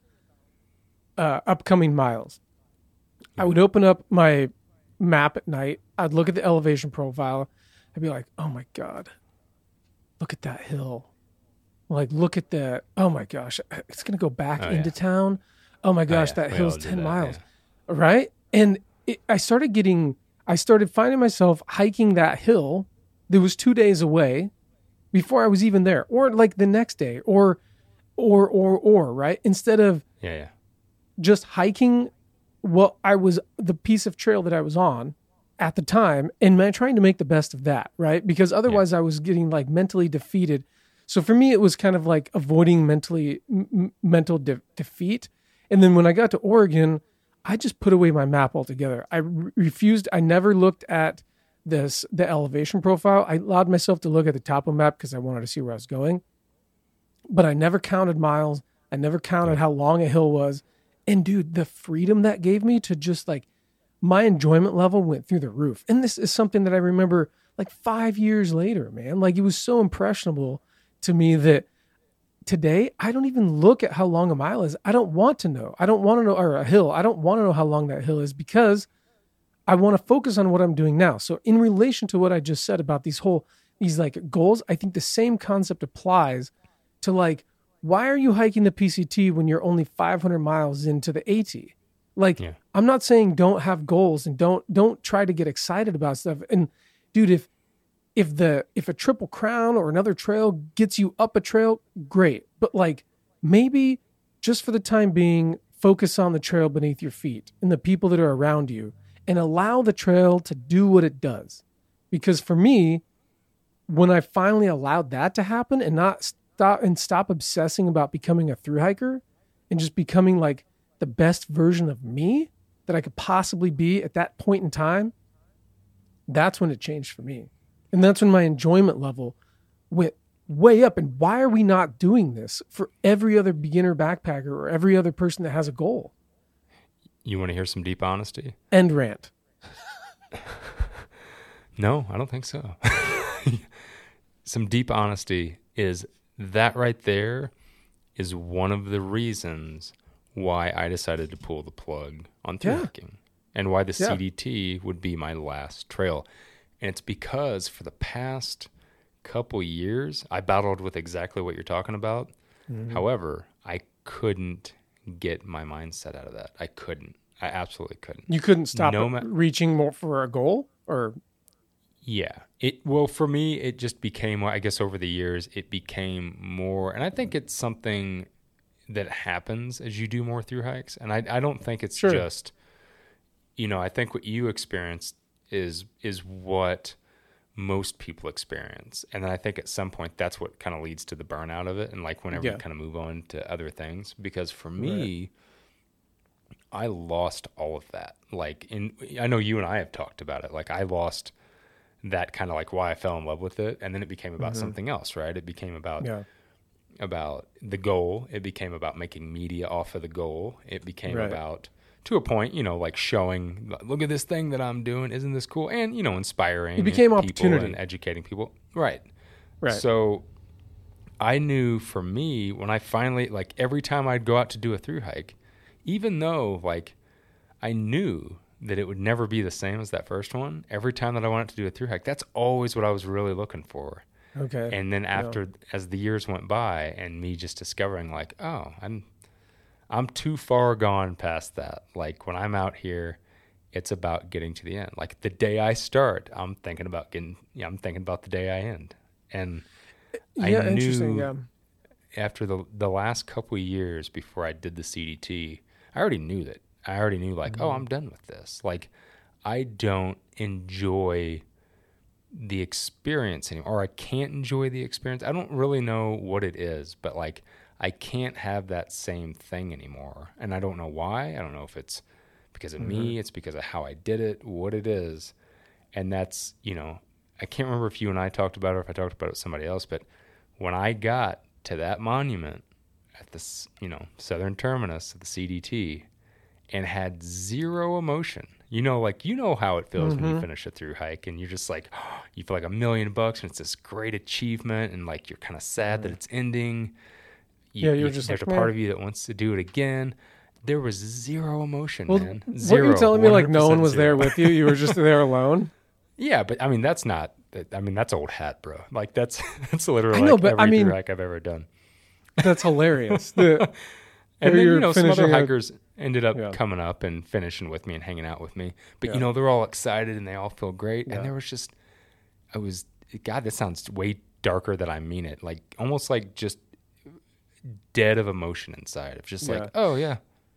uh, upcoming miles. Mm. I would open up my map at night. I'd look at the elevation profile. I'd be like, oh my God, look at that hill. Like, look at that. Oh my gosh, it's going to go back oh, into yeah. town. Oh my gosh, oh, yeah. that we hill's ten that, miles. Yeah. Right? And it, I started getting, I started finding myself hiking that hill that was two days away before I was even there, or like the next day, or, or, or, or, right? Instead of yeah, yeah. just hiking well, I was the piece of trail that I was on at the time, and man, trying to make the best of that, right? Because otherwise, yeah. I was getting like mentally defeated. So for me, it was kind of like avoiding mentally m- mental de- defeat. And then when I got to Oregon, I just put away my map altogether. I re- refused. I never looked at this the elevation profile. I allowed myself to look at the top of the map because I wanted to see where I was going. But I never counted miles. I never counted how long a hill was. And dude, the freedom that gave me to just like, my enjoyment level went through the roof. And this is something that I remember like five years later, man. Like it was so impressionable to me that today I don't even look at how long a mile is. I don't want to know. I don't want to know, or a hill. I don't want to know how long that hill is because I want to focus on what I'm doing now. So in relation to what I just said about these whole, these like goals, I think the same concept applies to like, why are you hiking the P C T when you're only five hundred miles into the AT? Like, yeah. I'm not saying don't have goals and don't don't try to get excited about stuff. And dude, if if the if a Triple Crown or another trail gets you up a trail, great. But like maybe just for the time being, focus on the trail beneath your feet and the people that are around you and allow the trail to do what it does. Because for me, when I finally allowed that to happen and not stop and stop obsessing about becoming a thru hiker and just becoming like the best version of me that I could possibly be at that point in time, that's when it changed for me. And that's when my enjoyment level went way up. And why are we not doing this for every other beginner backpacker or every other person that has a goal? You want to hear some deep honesty? End rant. No, I don't think so. Some deep honesty is that right there is one of the reasons why I decided to pull the plug on thru hiking yeah. and why the yeah. C D T would be my last trail. And it's because for the past couple years, I battled with exactly what you're talking about. Mm-hmm. However, I couldn't get my mindset out of that. I couldn't. I absolutely couldn't. You couldn't stop no ma- reaching more for a goal? Or yeah. It well, for me, it just became, I guess over the years, it became more, and I think it's something that happens as you do more through hikes. And I, I don't think it's sure. just, you know, I think what you experienced is, is what most people experience. And then I think at some point that's what kind of leads to the burnout of it. And like whenever yeah. you kind of move on to other things, because for me, right. I lost all of that. Like in, I know you and I have talked about it. Like I lost that kind of like why I fell in love with it. And then it became about mm-hmm. something else, right? It became about, yeah. about the goal. It became about making media off of the goal. It became right. about, to a point, you know, like showing, look at this thing that I'm doing. Isn't this cool? And, you know, inspiring it became people opportunity. And educating people. Right. Right. So I knew for me, when I finally, like every time I'd go out to do a thru hike, even though like I knew that it would never be the same as that first one, every time that I wanted to do a thru hike, that's always what I was really looking for. Okay. And then after, yeah. as the years went by and me just discovering like, oh, I'm, I'm too far gone past that. Like when I'm out here, it's about getting to the end. Like the day I start, I'm thinking about getting, yeah, I'm thinking about the day I end. And yeah, I interesting, knew yeah. after the, the last couple of years before I did the C D T, I already knew that. I already knew like, mm-hmm. oh, I'm done with this. Like I don't enjoy the experience anymore, or I can't enjoy the experience. I don't really know what it is, but like I can't have that same thing anymore. And I don't know why. I don't know if it's because of mm-hmm. me, it's because of how I did it, what it is. And that's, you know, I can't remember if you and I talked about it or if I talked about it with somebody else, but when I got to that monument at the, you know, southern terminus of the C D T and had zero emotion, you know, like, you know how it feels mm-hmm. when you finish a through hike and you're just like, oh, you feel like a million bucks and it's this great achievement and like, you're kind of sad mm-hmm. that it's ending. You, yeah, you're you, just there's like, a man. part of you that wants to do it again. There was zero emotion, well, man. Zero. What, you're telling me like no one was zero. there with you? You were just there alone? Yeah, but I mean, that's not, I mean, that's old hat, bro. Like that's, that's literally I know, like but, every I mean, through hike I've ever done. That's hilarious. The, and then, you know, some other a, hikers ended up yeah. coming up and finishing with me and hanging out with me. But, yeah. you know, they're all excited and they all feel great. Yeah. And there was just, I was, God, this sounds way darker than I mean it. Like almost like just dead of emotion inside of just yeah. like, oh yeah,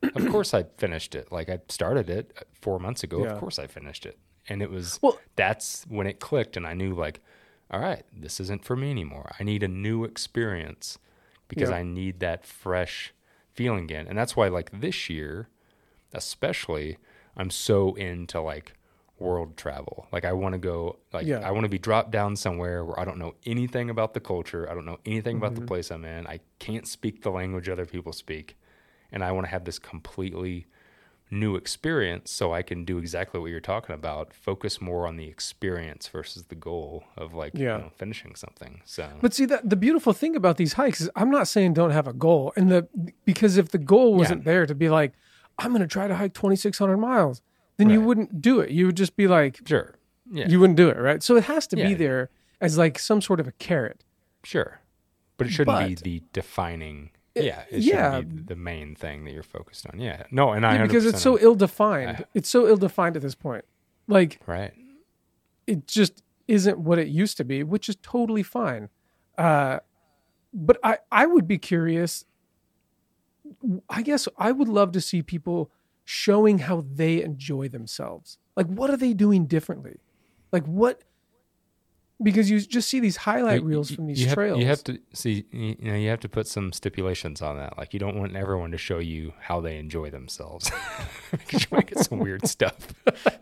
of course I finished it. Like I started it four months ago. Yeah. Of course I finished it. And it was, Well- that's when it clicked and I knew like, all right, this isn't for me anymore. I need a new experience because Yeah. I need that fresh feeling again. And that's why like this year, especially, I'm so into like world travel. Like I want to go, like Yeah. I want to be dropped down somewhere where I don't know anything about the culture. I don't know anything about the Mm-hmm. place I'm in. I can't speak the language other people speak. And I want to have this completely new experience so I can do exactly what you're talking about, focus more on the experience versus the goal of like, Yeah. you know, finishing something. So, But see, that the beautiful thing about these hikes is I'm not saying don't have a goal, and the because if the goal wasn't there to be like, I'm going to try to hike twenty-six hundred miles, then you Right. wouldn't do it. You would just be like, sure. Yeah. you wouldn't do it, right? So it has to be Yeah. there as like some sort of a carrot. Sure. But it shouldn't be But- the defining. Yeah. It yeah. shouldn't be the main thing that you're focused on. Yeah. No. And I, Yeah, because it's so one hundred percent ill-defined. I- It's so ill-defined at this point. Like right. it just isn't what it used to be, which is totally fine. Uh, but I, I would be curious. I guess I would love to see people showing how they enjoy themselves. Like, what are they doing differently? Like, what? Because you just see these highlight You- reels you- from these you have, trails. You have to see, you you know, you have to put some stipulations on that. Like you don't want everyone to show you how they enjoy themselves. Because you might get some weird stuff.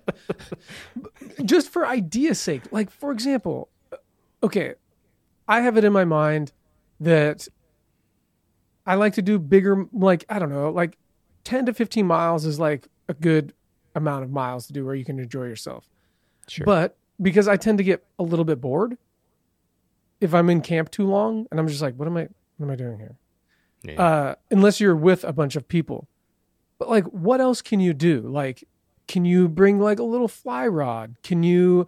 Just for idea's sake. Like, for example, okay, I have it in my mind that I like to do bigger, like, I don't know, like ten to fifteen miles is like a good amount of miles to do where you can enjoy yourself. Sure. But because I tend to get a little bit bored if I'm in camp too long and I'm just like, what am I, what am I doing here? yeah. Uh, unless you're with a bunch of people. But like, what else can you do? Like, can you bring like a little fly rod? Can you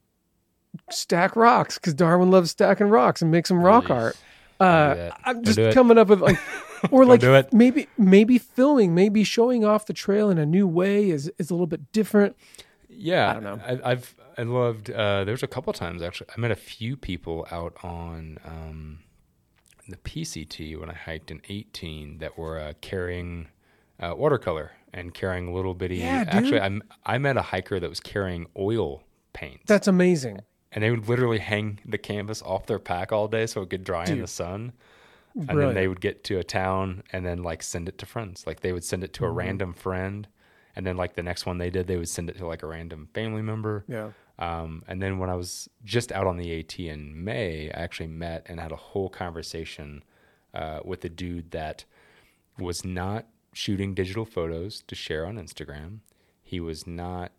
stack rocks? Because Darwin loves stacking rocks and make some rock Please. art. Don't Uh, do that. I'm Don't just do it. coming up with like, or like do it. maybe maybe filming, maybe showing off the trail in a new way is is a little bit different. Yeah, I don't know. I, I've I loved. Uh, there's a couple times actually. I met a few people out on um, the P C T when I hiked in eighteen that were uh, carrying uh, watercolor and carrying little bitty. Yeah, dude. Actually, I I met a hiker that was carrying oil paints, That's amazing. and they would literally hang the canvas off their pack all day so it could dry in Dude. the sun. And Brilliant. then they would get to a town and then like send it to friends. Like they would send it to a Mm-hmm. random friend. And then like the next one they did, they would send it to like a random family member. Yeah. Um, and then when I was just out on the AT in May, I actually met and had a whole conversation uh, with a dude that was not shooting digital photos to share on Instagram. He was not,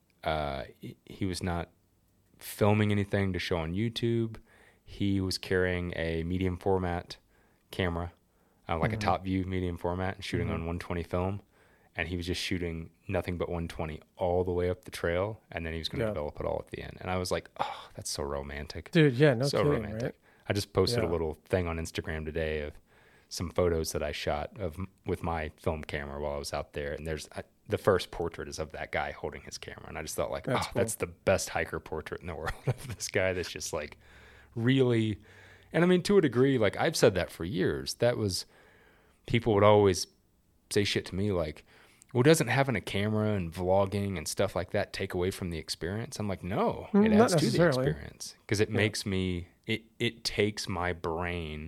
uh, he- he was not filming anything to show on YouTube. He was carrying a medium format camera, uh, like Mm-hmm. a top view medium format, and shooting on one twenty film. And he was just shooting nothing but one twenty all the way up the trail, and then he was going to Yeah. develop it all at the end. And I was like, oh, that's so romantic. Dude, yeah, no so kidding, romantic. right? I just posted Yeah. a little thing on Instagram today of some photos that I shot of with my film camera while I was out there. And there's I, the first portrait is of that guy holding his camera. And I just thought like, That's oh, cool. that's the best hiker portrait in the world of this guy that's just like really, and I mean, to a degree, like I've said that for years. That was, people would always say shit to me like, well, doesn't having a camera and vlogging and stuff like that take away from the experience? I'm like, no, Mm, it not adds to the necessarily. experience because it makes me, it, it takes my brain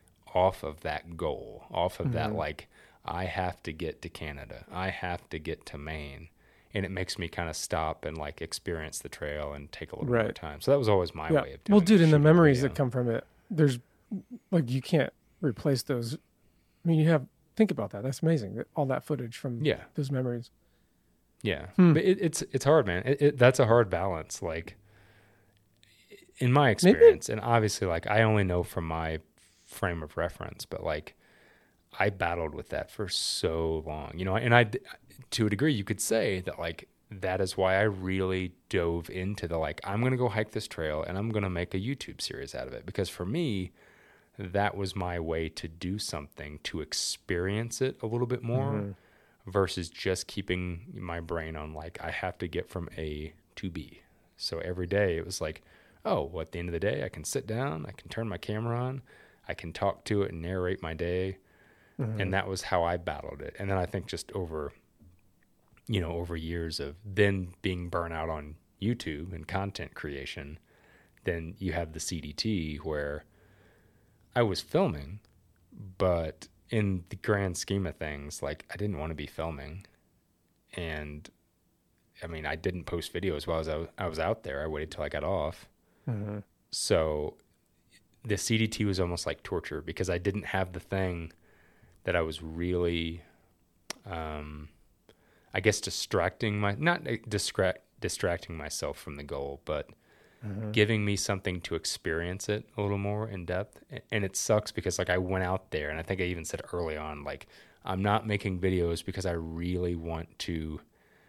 off of that goal, off of that, Mm-hmm. like, I have to get to Canada. I have to get to Maine. And it makes me kind of stop and like experience the trail and take a little more Right. time. So that was always my Yeah. way of doing Well, it, dude, and the shooting memories video. that come from it, there's like you can't replace those. I mean, you have think about that. That's amazing. that- All that footage from Yeah. those memories. Yeah, Hmm. but it, it's it's hard, man. It, it, that's a hard balance. Like in my experience, and obviously, like I only know from my frame of reference, but like I battled with that for so long, you know. And I, to a degree, you could say that like that is why I really dove into the like I'm gonna go hike this trail and I'm gonna make a YouTube series out of it because for me, that was my way to do something to experience it a little bit more. Mm-hmm. Versus just keeping my brain on like I have to get from A to B. So every day it was like, oh, well, at the end of the day, I can sit down, I can turn my camera on, I can talk to it and narrate my day. Mm-hmm. And that was how I battled it. And then I think just over, you know, over years of then being burnt out on YouTube and content creation, then you have the C D T where I was filming, but in the grand scheme of things, like I didn't want to be filming. And I mean, I didn't post videos while I was, I was out there. I waited till I got off. Mm-hmm. So the C D T was almost like torture because I didn't have the thing that I was really, um, I guess, distracting my, not distract, distracting myself from the goal, but mm-hmm. giving me something to experience it a little more in depth. And it sucks because like I went out there and I think I even said early on, like, I'm not making videos because I really want to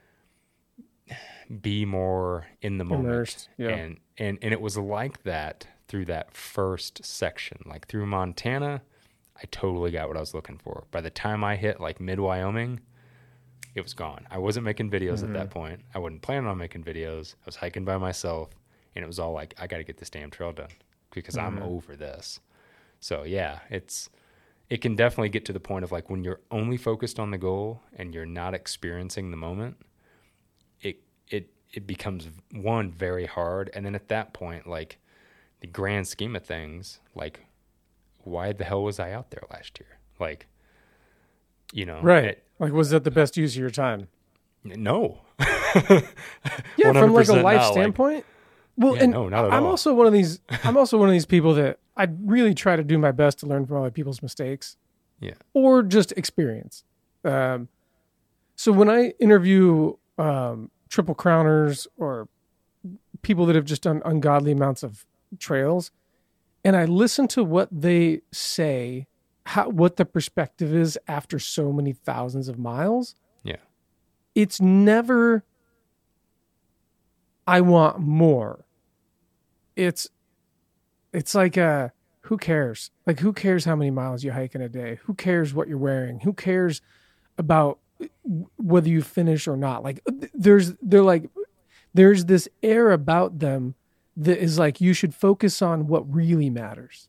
be more in the moment. Immersed, yeah. And, and, and it was like that through that first section, like through Montana, I totally got what I was looking for. By the time I hit like mid Wyoming, it was gone. I wasn't making videos mm-hmm. at that point. I wasn't planning on making videos. I was hiking by myself and it was all like, I got to get this damn trail done because mm-hmm. I'm over this. So yeah, it's, it can definitely get to the point of like when you're only focused on the goal and you're not experiencing the moment, it, it, it becomes one very hard. And then at that point, like the grand scheme of things, like why the hell was I out there last year? Like, you know, right. It, like, was that the best use of your time? No. Yeah. From like a life not, standpoint. Like, well, yeah, and no, not at I'm all. also one of these, I'm also one of these people that I really try to do my best to learn from other people's mistakes. Yeah. Or just experience. Um, so when I interview um, triple crowners or people that have just done ungodly amounts of trails, and I listen to what they say, how, what the perspective is after so many thousands of miles. Yeah. It's never, I want more. It's, it's like, uh, who cares? Like, who cares how many miles you hike in a day? Who cares what you're wearing? Who cares about whether you finish or not? Like, there's, they're like, there's this air about them that is like, you should focus on what really matters.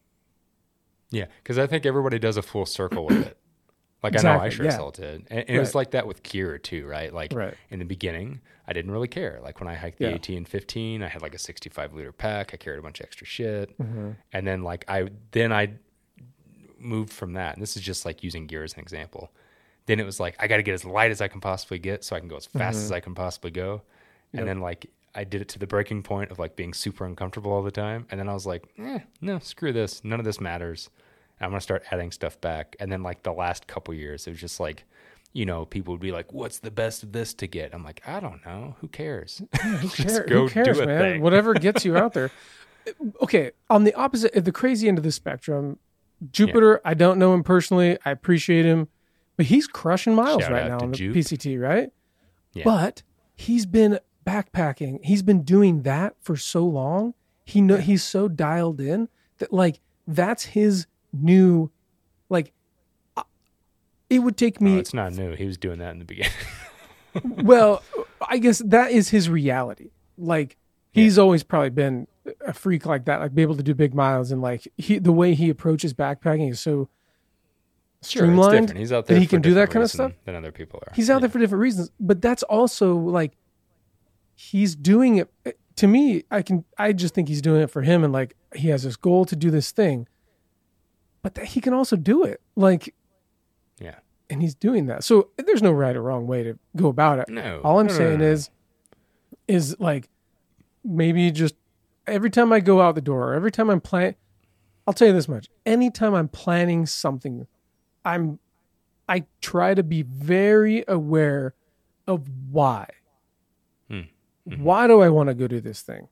Yeah, because I think everybody does a full circle with it. Like, exactly, I know I sure yeah. as hell did. And, and right. it was like that with gear, too, right? Like, right. in the beginning, I didn't really care. Like, when I hiked the yeah. AT and fifteen, I had, like, a sixty-five liter pack. I carried a bunch of extra shit. Mm-hmm. And then, like, I then I moved from that. And this is just, like, using gear as an example. Then it was like, I got to get as light as I can possibly get so I can go as fast mm-hmm. as I can possibly go. Yep. And then, like, I did it to the breaking point of, like, being super uncomfortable all the time. And then I was like, eh, no, screw this. None of this matters. I'm going to start adding stuff back. And then like the last couple years, it was just like, you know, people would be like, what's the best of this to get? I'm like, I don't know. Who cares? Yeah, who, just care? go who cares, do a man? thing. Whatever gets you out there. Okay. On the opposite, at the crazy end of the spectrum, Jupiter, yeah. I don't know him personally. I appreciate him, but he's crushing miles Shout right out now to on the Jupe. P C T, right? Yeah. But he's been backpacking. He's been doing that for so long. He know Yeah. he's so dialed in that like, that's his new, like, uh, it would take me. Oh, it's not new. He was doing that in the beginning. Well, I guess that is his reality. Like, he's Yeah. always probably been a freak like that, like be able to do big miles, and like he, the way he approaches backpacking is so Sure, it's streamlined different. He's out there that he for can do that different kind of reason stuff. than other people are. He's out Yeah. there for different reasons, but that's also like he's doing it. To me, I can. I just think he's doing it for him, and like he has this goal to do this thing, but that he can also do it. Like, Yeah. and he's doing that. So there's no right or wrong way to go about it. No. All I'm No, no, saying no, no. is, is like maybe just every time I go out the door, every time I'm planning, I'll tell you this much. Anytime I'm planning something, I'm, I try to be very aware of why. Hmm. Mm-hmm. Why do I want to go do this thing?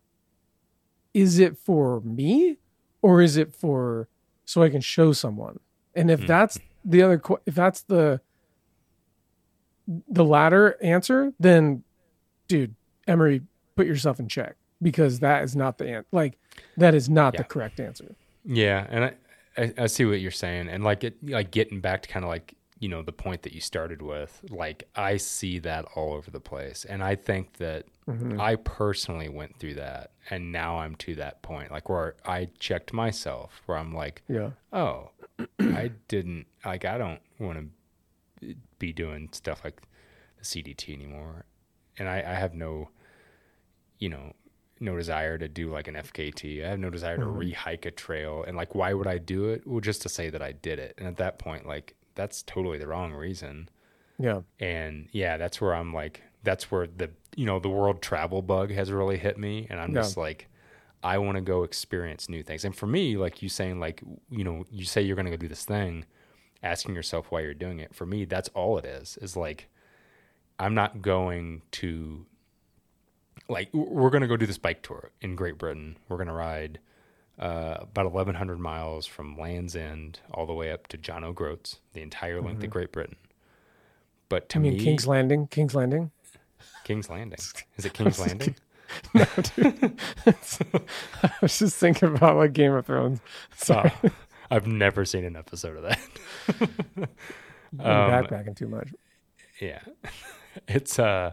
Is it for me or is it for, so I can show someone? And if Mm-hmm. that's the other, que- if that's the, the latter answer, then dude, Emery, put yourself in check, because that is not the, an- like, that is not Yeah. the correct answer. Yeah, and I, I I see what you're saying, and like it, like getting back to kind of like, you know, the point that you started with. Like, I see that all over the place, and I think that Mhm. I personally went through that, and now I'm to that point, like where I checked myself, where I'm like, Yeah. oh, I didn't like. I don't want to be doing stuff like the C D T anymore, and I, I have no, you know, no desire to do like an F K T. I have no desire Mhm. to re-hike a trail. And like, why would I do it? Well, just to say that I did it. And at that point, like, that's totally the wrong reason. Yeah. And yeah, that's where I'm like, that's where the, you know, the world travel bug has really hit me. And I'm Yeah. just like, I want to go experience new things. And for me, like you saying, like, you know, you say you're going to go do this thing, asking yourself why you're doing it. For me, that's all it is, is like, I'm not going to, like, we're going to go do this bike tour in Great Britain. We're going to ride uh, about eleven hundred miles from Land's End all the way up to John O'Groats, the entire length Mhm. of Great Britain. But to I mean, me, King's Landing. King's Landing. King's Landing. Is it King's Landing? No, dude. I was just thinking about like Game of Thrones. Sorry. Oh, I've never seen an episode of that. I'm Um, backpacking too much. Yeah. It's uh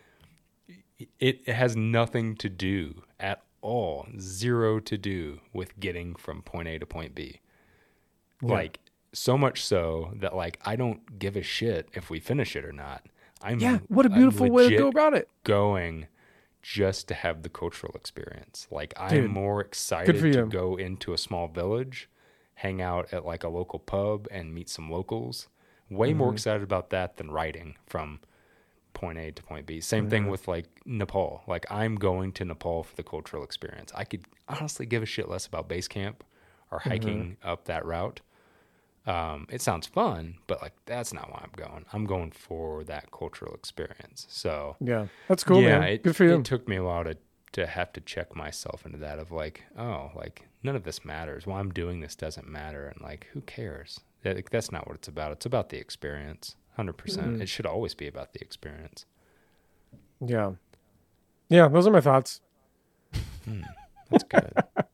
it has nothing to do at all, zero to do with getting from point A to point B. Yeah. Like so much so that like I don't give a shit if we finish it or not. I'm Yeah. What a I'm beautiful way to legit go about it. going just to have the cultural experience. Like I'm Dude, more excited for you. to go into a small village, hang out at like a local pub and meet some locals. Way more Mhm. excited about that than riding from point A to point B. Same thing Mhm. with like Nepal. Like I'm going to Nepal for the cultural experience. I could honestly give a shit less about base camp or hiking up that route. Um, it sounds fun, but like that's not why I'm going. I'm going for that cultural experience. So Yeah. That's cool, yeah, man. it, Good for you. it took me a while to to have to check myself into that of like, oh, like none of this matters. Why I'm doing this doesn't matter, and like who cares? That, like, that's not what it's about. It's about the experience. one hundred percent. Mhm. It should always be about the experience. Yeah. Yeah. Those are my thoughts. Hmm, that's good.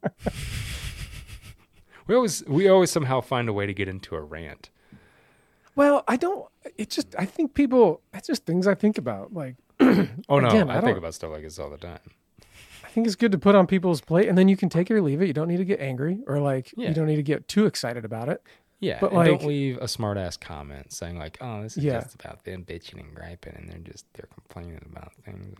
we always we always somehow find a way to get into a rant. Well, I don't, it just, I think people, it's just things I think about. Like, Oh no, Again, I, I think don't- about stuff like this all the time. I think it's good to put on people's plate and then you can take it or leave it. You don't need to get angry or like, Yeah. you don't need to get too excited about it. Yeah, But, and don't like- leave a smart ass comment saying like, "Oh, this is Yeah. just about them bitching and griping, and they're just they're complaining about things."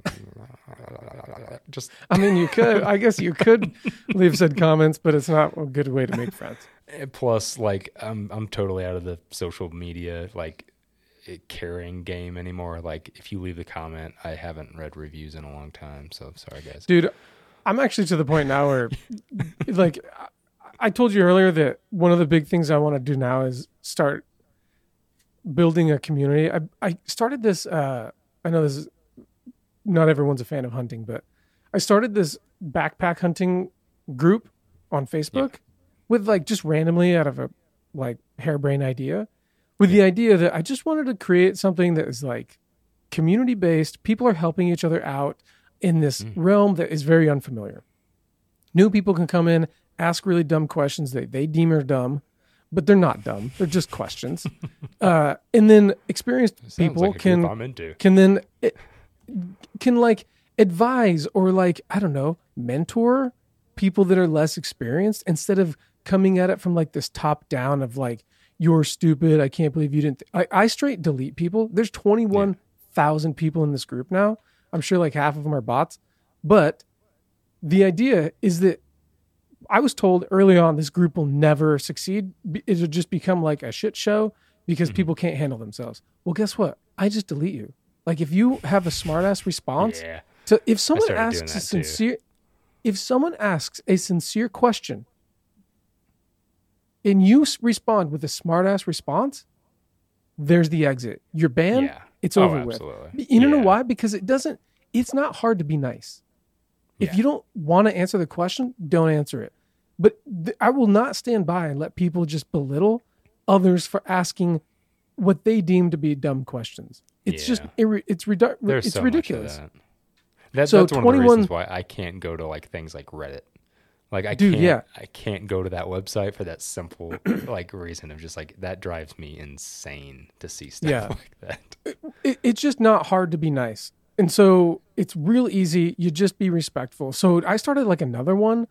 just I mean, you could, I guess you could leave said comments, but it's not a good way to make friends. And plus, like, I'm I'm totally out of the social media like it caring game anymore. Like, if you leave a comment, I haven't read reviews in a long time, so sorry guys. Dude, I'm actually to the point now where, like, I- I told you earlier that one of the big things I want to do now is start building a community. I, I started this, uh, I know this is, not everyone's a fan of hunting, but I started this backpack hunting group on Facebook with like just randomly out of a like harebrained idea with the idea that I just wanted to create something that is like community based. People are helping each other out in this Mm. realm that is very unfamiliar. New people can come in, ask really dumb questions that they deem are dumb, but they're not dumb. They're just questions. uh, and then experienced Sounds people like a can group I'm into. can then it, can like advise or like I don't know mentor people that are less experienced instead of coming at it from like this top down of like you're stupid. I can't believe you didn't. Th-. I I straight delete people. There's twenty-one thousand people in this group now. I'm sure like half of them are bots, but the idea is that I was told early on this group will never succeed. Be- It'll just become like a shit show because Mhm. people can't handle themselves. Well, guess what? I just delete you. Like if you have a smart ass response Yeah, to if someone started doing asks a that too. sincere if someone asks a sincere question and you s- respond with a smart ass response, there's the exit. You're banned. yeah. It's Oh, over with. absolutely. You don't know Yeah. why? Because it doesn't, it's not hard to be nice. If Yeah. you don't want to answer the question, don't answer it. But th- I will not stand by and let people just belittle others for asking what they deem to be dumb questions. It's just, Yeah. irri- it's, redu- There's it's so ridiculous. Much of that. That, So that's one of the twenty-one reasons why I can't go to like things like Reddit. Like I Dude, can't, yeah. I can't go to that website for that simple like reason of just like that drives me insane to see stuff Yeah. like that. It, it's just not hard to be nice. And so it's real easy. You just be respectful. So I started like another one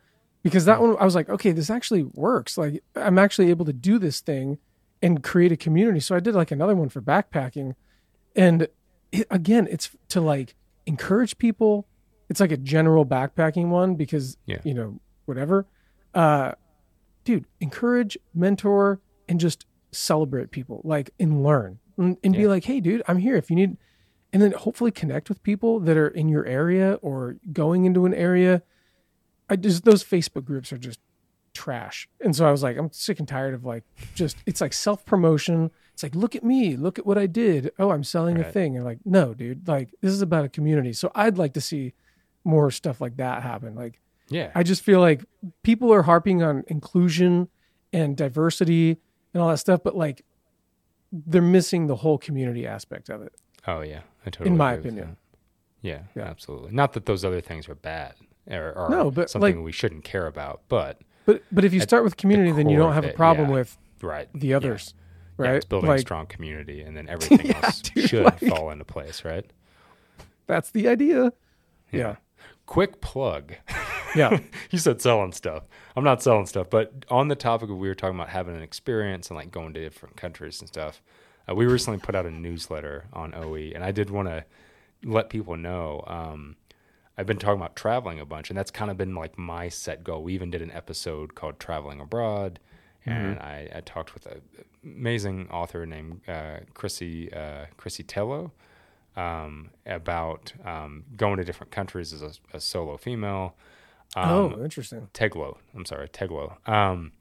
because that one I was like, okay, this actually works. Like I'm actually able to do this thing and create a community. So I did like another one for backpacking, and it, again, it's to like encourage people. It's like a general backpacking one because Yeah. you know whatever. Uh, dude, encourage, mentor, and just celebrate people, like and learn and, and be Yeah. like, hey, dude, I'm here if you need. And then hopefully connect with people that are in your area or going into an area. I just, those Facebook groups are just trash. And so I was like, I'm sick and tired of like, just, it's like self-promotion. It's like, look at me, look at what I did. Oh, I'm selling Right. a thing. And like, no, dude, like this is about a community. So I'd like to see more stuff like that happen. Like, Yeah. I just feel like people are harping on inclusion and diversity and all that stuff, but like they're missing the whole community aspect of it. Oh yeah, I totally. In my agree with opinion. that. Yeah, Yeah. absolutely. Not that those other things are bad or, or No, but, something like- we shouldn't care about, but But but if you At start with community, then you core don't of have a it, problem yeah. with right, the others, yeah. right? Yeah, it's building like a strong community, and then everything Yeah, else dude, should like- fall into place, right? that's the idea. Yeah. Quick plug. Yeah. You said selling stuff. I'm not selling stuff, but on the topic of we were talking about having an experience and like going to different countries and stuff, uh, we recently put out a newsletter on O E, and I did want to let people know. Um, I've been talking about traveling a bunch, and that's kind of been like my set goal. We even did an episode called Traveling Abroad, and I, I talked with an amazing author named uh, Chrissy uh, Chrissy Tello um, about um, going to different countries as a, a solo female. Um, oh, interesting. Teglo. I'm sorry, Teglo. Um,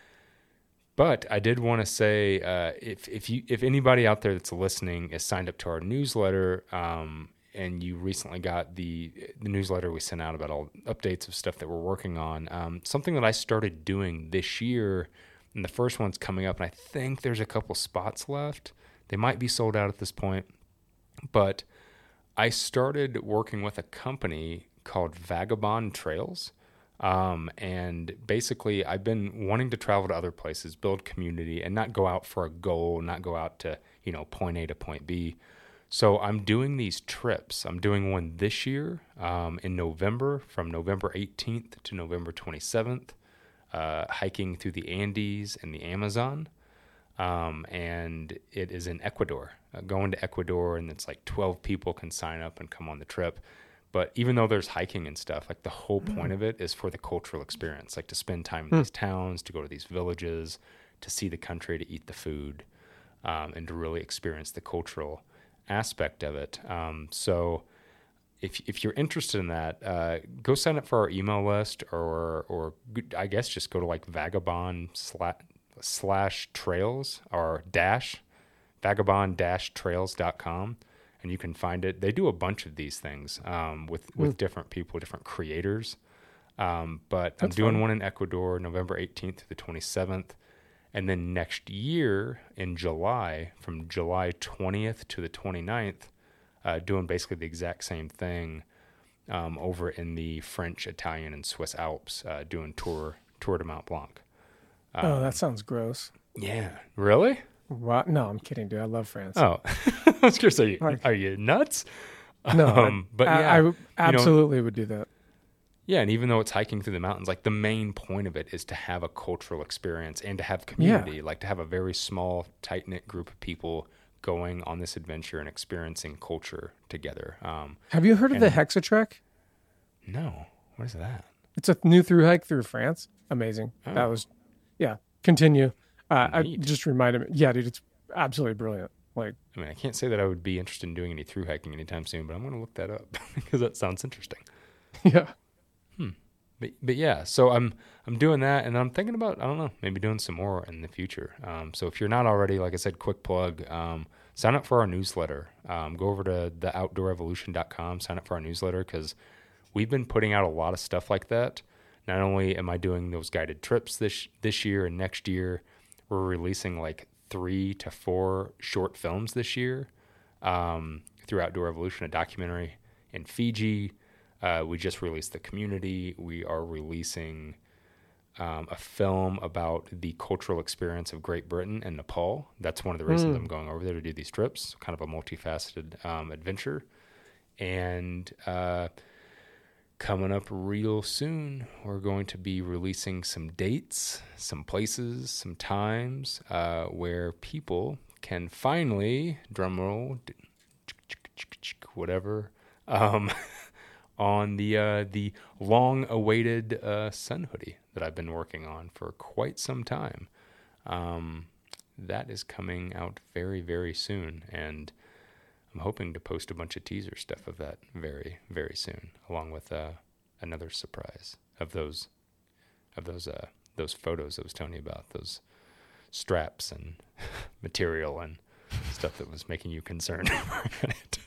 but I did want to say, uh, if if you if anybody out there that's listening is signed up to our newsletter, um, and you recently got the the newsletter we sent out about all updates of stuff that we're working on, um, something that I started doing this year, and the first one's coming up, and I think there's a couple spots left. They might be sold out at this point, but I started working with a company called Vagabond Trails. Um, and basically I've been wanting to travel to other places, build community, and not go out for a goal, not go out to, you know, point A to point B. So I'm doing these trips. I'm doing one this year, um, in November, from November eighteenth to November twenty-seventh, uh, hiking through the Andes and the Amazon. Um, and it is in Ecuador, uh, going to Ecuador, and it's like twelve people can sign up and come on the trip. But even though there's hiking and stuff, like the whole point of it is for the cultural experience, like to spend time in these towns, to go to these villages, to see the country, to eat the food, um, and to really experience the cultural aspect of it. Um, so if if you're interested in that, uh, go sign up for our email list, or or I guess just go to like vagabond slash, slash trails or dash vagabond dash trails dot com. And you can find it. They do a bunch of these things um, with, with mm. different people, different creators. Um, but That's I'm doing fun. one in Ecuador, November eighteenth to the twenty-seventh. And then next year in July, from July twentieth to the twenty-ninth, uh, doing basically the exact same thing um, over in the French, Italian, and Swiss Alps, uh, doing Tour, Tour de Mont Blanc. Um, oh, that sounds gross. Yeah. Really? What? No, I'm kidding, dude. I love France. Oh, I was going to say, like, are you nuts? No, um, but I, yeah, I absolutely you know, would do that. Yeah, and even though it's hiking through the mountains, like the main point of it is to have a cultural experience and to have community, yeah. like to have a very small, tight-knit group of people going on this adventure and experiencing culture together. Um, have you heard of the Hexatrek? No. What is that? It's a new through hike through France. Amazing. Oh. That was, yeah, continue. Uh, I just reminded me. Yeah, dude, it's absolutely brilliant. Like, I mean, I can't say that I would be interested in doing any through hiking anytime soon, but I'm going to look that up because that sounds interesting. Yeah. Hmm. But but yeah, so I'm I'm doing that, and I'm thinking about I don't know maybe doing some more in the future. Um, so if you're not already, like I said, quick plug, um, sign up for our newsletter. Um, go over to the outdoor evolution dot com, sign up for our newsletter because we've been putting out a lot of stuff like that. Not only am I doing those guided trips this this year and next year. We're releasing like three to four short films this year um, through Outdoor Evolution, a documentary in Fiji. Uh, we just released The Community. We are releasing um, a film about the cultural experience of Great Britain and Nepal. That's one of the reasons mm. I'm going over there to do these trips, kind of a multifaceted um, adventure. And uh, coming up real soon, we're going to be releasing some dates, some places, some times uh, where people can finally, drumroll, whatever, um, on the uh, the long-awaited uh, Sun hoodie that I've been working on for quite some time. Um, that is coming out very, very soon, and I'm hoping to post a bunch of teaser stuff of that very, very soon, along with uh, another surprise of those of those uh, those photos I was telling you about, those straps and material and stuff that was making you concerned for a minute.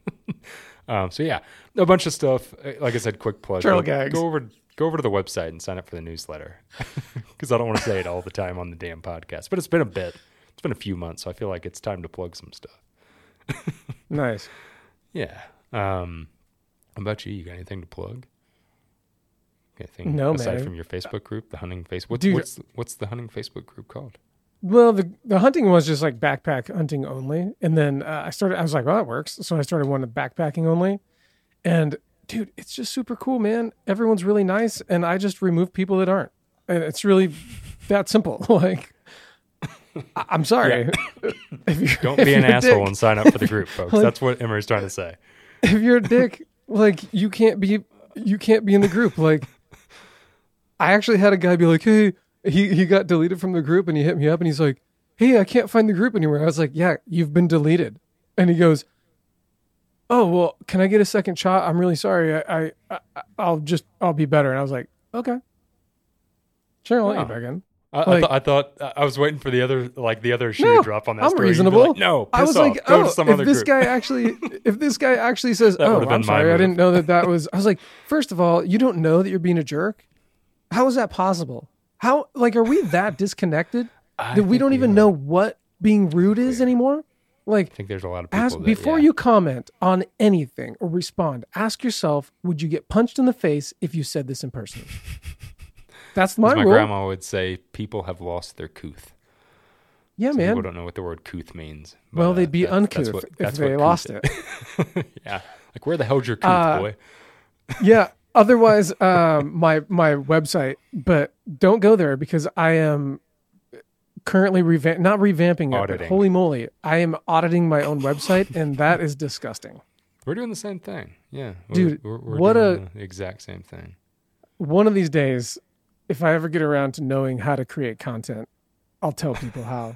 um, so yeah, a bunch of stuff. Like I said, quick plug. Trail go, gags. go over go over to the website and sign up for the newsletter, because I don't want to say it all the time on the damn podcast. But it's been a bit. It's been a few months, so I feel like it's time to plug some stuff. Nice. Yeah. Um, how about you? You got anything to plug? Anything No, aside man. from your Facebook group, the hunting Facebook? What's, Dude. what's what's the hunting Facebook group called? Well, the the hunting was just like backpack hunting only, and then uh, I started. I was like, "Well, that works." So I started one of backpacking only, and dude, it's just super cool, man. Everyone's really nice, and I just remove people that aren't, and it's really that simple. Like, I- I'm sorry. If you're, Don't if be an you're a asshole dick- and sign up for the group, folks. Like- That's what Emery's trying to say. If you're a dick, like you can't be, you can't be in the group. Like, I actually had a guy be like, "Hey," he he got deleted from the group, and he hit me up, and he's like, "Hey, I can't find the group anywhere." I was like, "Yeah, you've been deleted," and he goes, "Oh, well, can I get a second shot? I'm really sorry. I, I, I I'll just, I'll be better." And I was like, "Okay, sure, I'll let Oh. you back in." I, I, Like- th- I thought I was waiting for the other, like the other shoe No, to drop on that I'm story. You'd be reasonable. like, no, piss I was off. like, Go "Oh, to some if other this group." guy actually, if this guy actually says, That oh, would've I'm been my sorry, I move. didn't know that that was," I was like, first of all, you don't know that you're being a jerk. How is that possible? How, like, are we that disconnected I that we think don't even are. know what being rude is anymore? Like, I think there's a lot of people ask that, before yeah. you comment on anything or respond, ask yourself, would you get punched in the face if you said this in person? That's my As my rule. grandma would say, people have lost their couth. Yeah, Some man. people don't know what the word couth means. but, Well, uh, they'd be that- that's uncouth what- if that's they what lost couth it. is. Yeah. Like, where the hell's your couth, Uh, boy? Yeah. Otherwise, um, my my website, but don't go there because I am currently revamp not revamping it. But Auditing. holy moly, I am auditing my own website, and that is disgusting. We're doing the same thing. Yeah. We're, Dude, we're, we're what doing a- the exact same thing. One of these days, if I ever get around to knowing how to create content, I'll tell people how.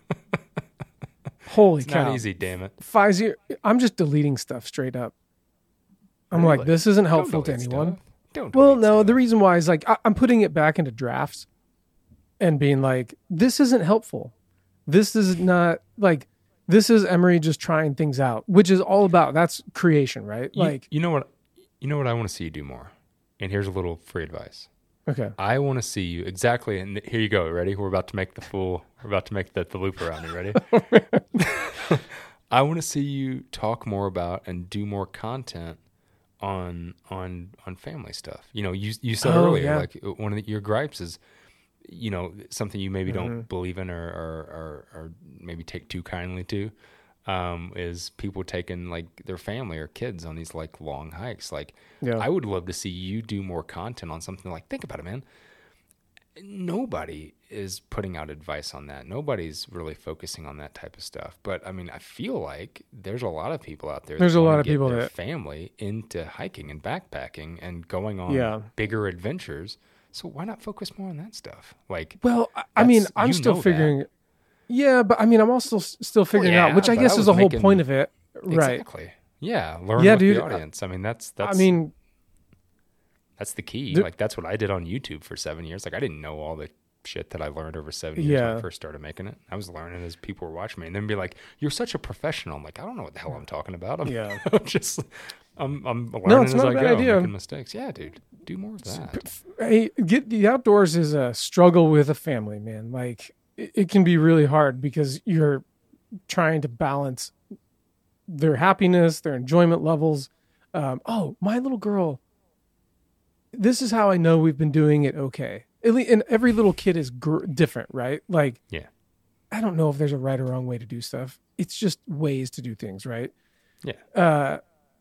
Holy It's cow! not easy, damn it. Pfizer, I'm just deleting stuff straight up. I'm like, Really? this isn't Don't helpful to delete anyone. stuff. Don't Well, delete no, stuff. the reason why is like I, I'm putting it back into drafts and being like, this isn't helpful. This is not like this is Emery just trying things out, which is all about that's creation, right? You- Like, you know what? You know what I want to see you do more. And here's a little free advice. okay, I want to see you exactly. And here you go. Ready? We're about to make the full. We're about to make the, the loop around. You ready? I want to see you talk more about and do more content on on on family stuff. You know, you you said Oh, earlier, yeah. like one of the, your gripes is, you know, something you maybe Mm-hmm. don't believe in or, or or or maybe take too kindly to, um, is people taking like their family or kids on these like long hikes. Like, yeah, I would love to see you do more content on something like, think about it, man. Nobody is putting out advice on that. Nobody's really focusing on that type of stuff. But I mean, I feel like there's a lot of people out there. There's that a wanna lot of get people their that- family into hiking and backpacking and going on Yeah. bigger adventures. So why not focus more on that stuff? Like, Well, I, I mean, That's- I'm you still know that. figing. Yeah, but I mean, I'm also s- still figuring yeah, out, which I but I guess is was the whole making- point of it, right? exactly. Yeah, learn Yeah, with dude, the I- audience. I mean, that's that's I mean, that's the key. the- like that's what I did on YouTube for seven years. Like I didn't know all the shit that I learned over seven years when Yeah. I first started making it. I was learning as people were watching me, and then be like, "You're such a professional." I'm like, I don't know what the hell I'm talking about. I'm, Yeah. I'm just, I'm, I'm learning No, it's as not I a bad go, idea. making mistakes. Yeah, dude, do more of that. hey, get the outdoors is a struggle with a family, man. Like it, it can be really hard because you're trying to balance their happiness, their enjoyment levels. Um, oh, my little girl. This is how I know we've been doing it okay. At least, and every little kid is gr- different, right? Like, Yeah. I don't know if there's a right or wrong way to do stuff. It's just ways to do things, right? Yeah. Uh,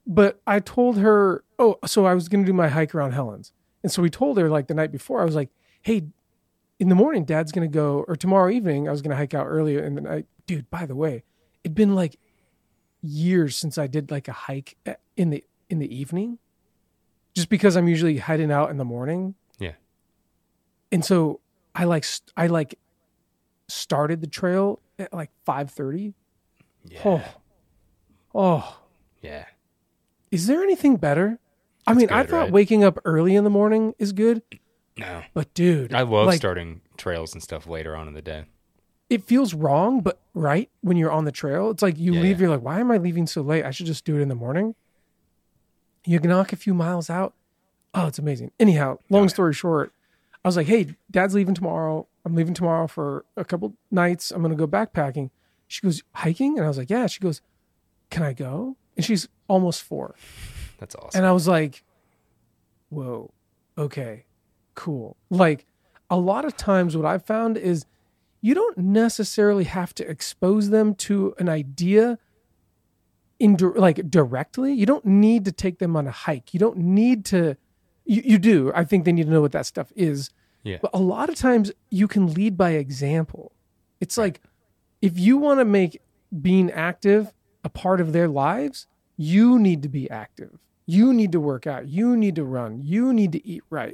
but I told her, oh, so I was going to do my hike around Helen's. And so we told her like the night before, I was like, hey, in the morning, Dad's going to go, or tomorrow evening, I was going to hike out earlier in the night. Dude, by the way, it'd been like years since I did like a hike in the in the evening, just because I'm usually heading out in the morning. Yeah. And so I like I like started the trail at like five thirty. Yeah. Oh. Oh. Yeah. Is there anything better? I mean, good, I thought right? waking up early in the morning is good. No. But dude, I love like, starting trails and stuff later on in the day. it feels wrong, but right when you're on the trail, it's like you Yeah, leave, yeah. you're like, why am I leaving so late? I should just do it in the morning. You can knock a few miles out. Oh, it's amazing. Anyhow, long story short, I was like, hey, Dad's leaving tomorrow. I'm leaving tomorrow for a couple nights. I'm going to go backpacking. She goes, hiking? And I was like, yeah. She goes, can I go? And she's almost four. That's awesome. And I was like, whoa, okay, cool. Like a lot of times what I've found is you don't necessarily have to expose them to an idea in like directly. You don't need to take them on a hike. You don't need to, you, you do. I think they need to know what that stuff is. Yeah. But a lot of times you can lead by example. It's like, if you want to make being active a part of their lives, you need to be active. You need to work out. You need to run. You need to eat right.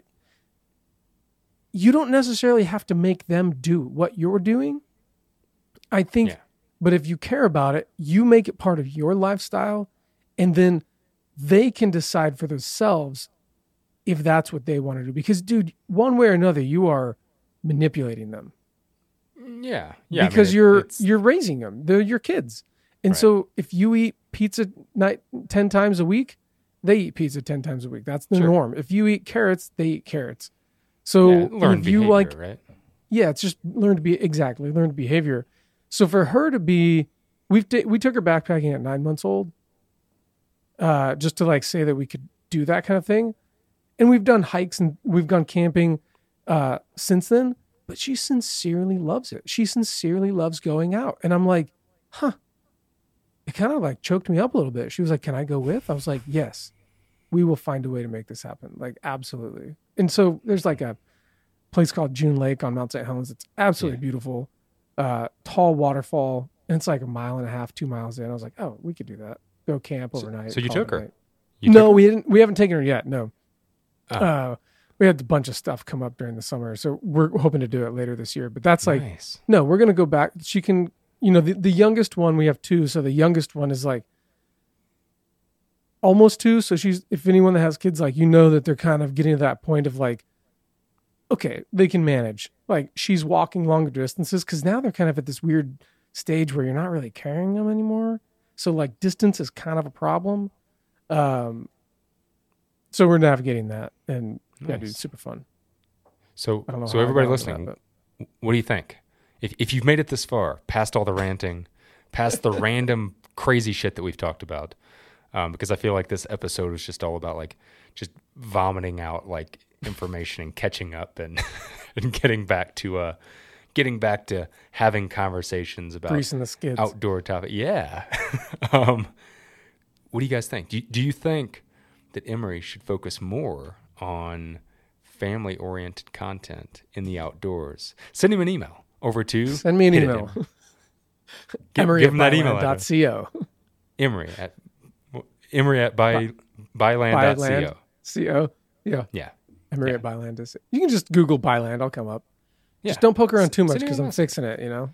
You don't necessarily have to make them do what you're doing. I think, Yeah. but if you care about it, you make it part of your lifestyle, and then they can decide for themselves if that's what they want to do. Because, dude, one way or another, you are manipulating them. Yeah. Yeah. Because I mean, it- you're it's- you're raising them. They're your kids. And Right. so if you eat pizza night ten times a week, they eat pizza ten times a week. That's the Sure. norm. If you eat carrots, they eat carrots. So yeah, and learn if you behavior, like, right? yeah, it's just learn to be exactly learned behavior. So for her to be, we've t- we took her backpacking at nine months old, uh, just to like say that we could do that kind of thing, and we've done hikes and we've gone camping uh, since then. But she sincerely loves it. She sincerely loves going out, and I'm like, huh. It kind of like choked me up a little bit. She was like, "Can I go with?" I was like, "Yes, we will find a way to make this happen." Like absolutely. And so there's like a place called June Lake on Mount Saint Helens. It's absolutely Yeah. beautiful. Uh, tall waterfall. And it's like a mile and a half, two miles in. I was like, oh, we could do that. Go camp overnight. so you call it took her? a night. You No, took- we didn't. We haven't taken her yet. No. Oh. Uh, we had a bunch of stuff come up during the summer, so we're hoping to do it later this year. But that's like, nice. no, we're gonna go back. She can, you know, the, the youngest one, we have two, so the youngest one is like almost two. So she's, if anyone that has kids, like, you know that they're kind of getting to that point of like, okay, they can manage. Like she's walking longer distances because now they're kind of at this weird stage where you're not really carrying them anymore. So like distance is kind of a problem. Um, so we're navigating that, and yeah, Nice. dude, it's super fun. So, I don't know so how I everybody got onto listening, that, but- what do you think? If if you've made it this far, past all the ranting, past the random crazy shit that we've talked about, um, because I feel like this episode was just all about like just vomiting out like information and catching up and and getting back to uh getting back to having conversations about Greasing the skids. outdoor topic. Yeah. um, what do you guys think? Do you, do you think that Emery should focus more on family-oriented content in the outdoors? Send him an email over to Send me an Hit It, email. Emery. Give, Emery give at him that email byland address. dot co. Emery at Emery at by byland dot co. C O. Yeah. Yeah. Emery Yeah. at Byland. Is You can just Google Byland. I'll come up. Yeah. Just don't poke around too much Send him because a I'm message. fixing it, you know?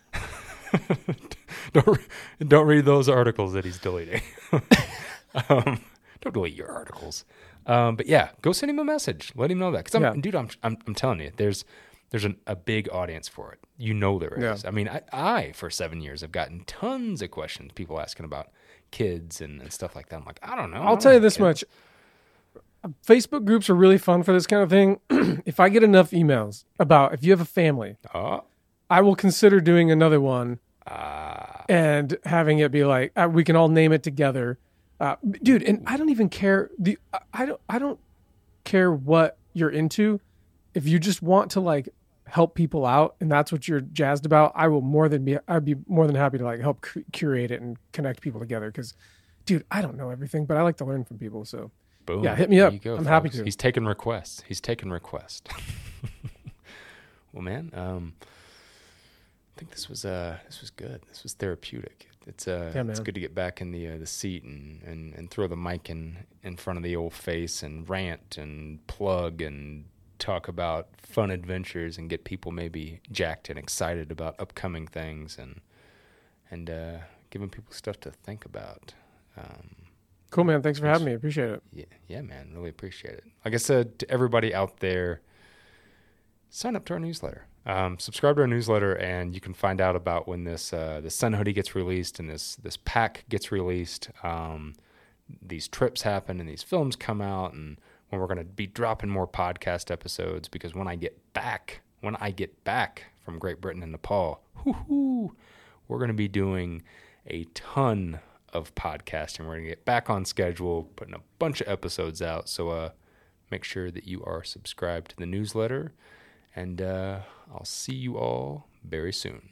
don't re- don't read those articles that he's deleting. um, don't delete your articles. Um, but yeah, go send him a message. Let him know that, because I'm, Yeah. dude, I'm, I'm I'm telling you, there's there's an, a big audience for it. You know there is. Yeah. I mean, I, I for seven years have gotten tons of questions, people asking about kids and, and stuff like that. I'm like, I don't know. I I'll don't tell you have this kids. much. Facebook groups are really fun for this kind of thing. If I get enough emails about if you have a family, Oh, I will consider doing another one ah, and having it be like uh, we can all name it together, uh, dude. And I don't even care. The I- I don't I don't care what you're into. If you just want to like help people out and that's what you're jazzed about, I will more than be I'd be more than happy to like help cu- curate it and connect people together. Because, dude, I don't know everything, but I like to learn from people. So, Boom. yeah, hit me up. There you go, I'm folks. happy to. He's taking requests. He's taking requests. Well, man, um, I think this was uh, this was good. This was therapeutic. It's uh, Yeah, it's man. good to get back in the uh, the seat and, and, and throw the mic in in front of the old face and rant and plug and talk about fun adventures and get people maybe jacked and excited about upcoming things and and uh, giving people stuff to think about. Um, Cool, man. Thanks for having me. Appreciate it. yeah, yeah, man, really appreciate it. Like I said to everybody out there, sign up to our newsletter. Um, subscribe to our newsletter, and you can find out about when this uh, the Sun hoodie gets released and this this pack gets released. Um, these trips happen and these films come out, and when we're going to be dropping more podcast episodes. Because when I get back, when I get back from Great Britain and Nepal, whoo-hoo, we're going to be doing a ton of podcasting. We're going to get back on schedule, putting a bunch of episodes out. So uh, make sure that you are subscribed to the newsletter. And uh, I'll see you all very soon.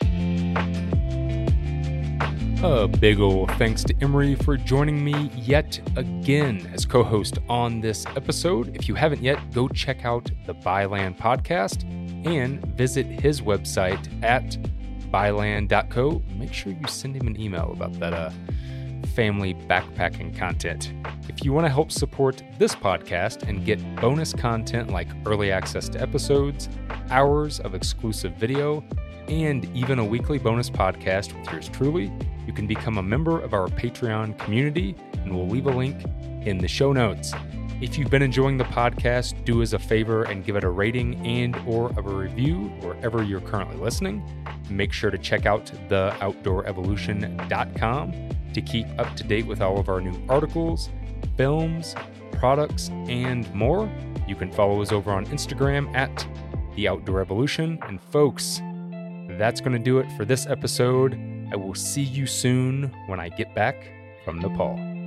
A big ol' thanks to Emery for joining me yet again as co-host on this episode. If you haven't yet, go check out the Byland podcast and visit his website at byland dot co. Make sure you send him an email about that uh, family backpacking content. If you want to help support this podcast and get bonus content like early access to episodes, hours of exclusive video, and even a weekly bonus podcast with yours truly, you can become a member of our Patreon community, and we'll leave a link in the show notes. If you've been enjoying the podcast, do us a favor and give it a rating and or a review wherever you're currently listening. Make sure to check out the outdoor evolution dot com to keep up to date with all of our new articles, films, products, and more. You can follow us over on Instagram at The Outdoor Evolution. And folks, that's going to do it for this episode. I will see you soon when I get back from Nepal.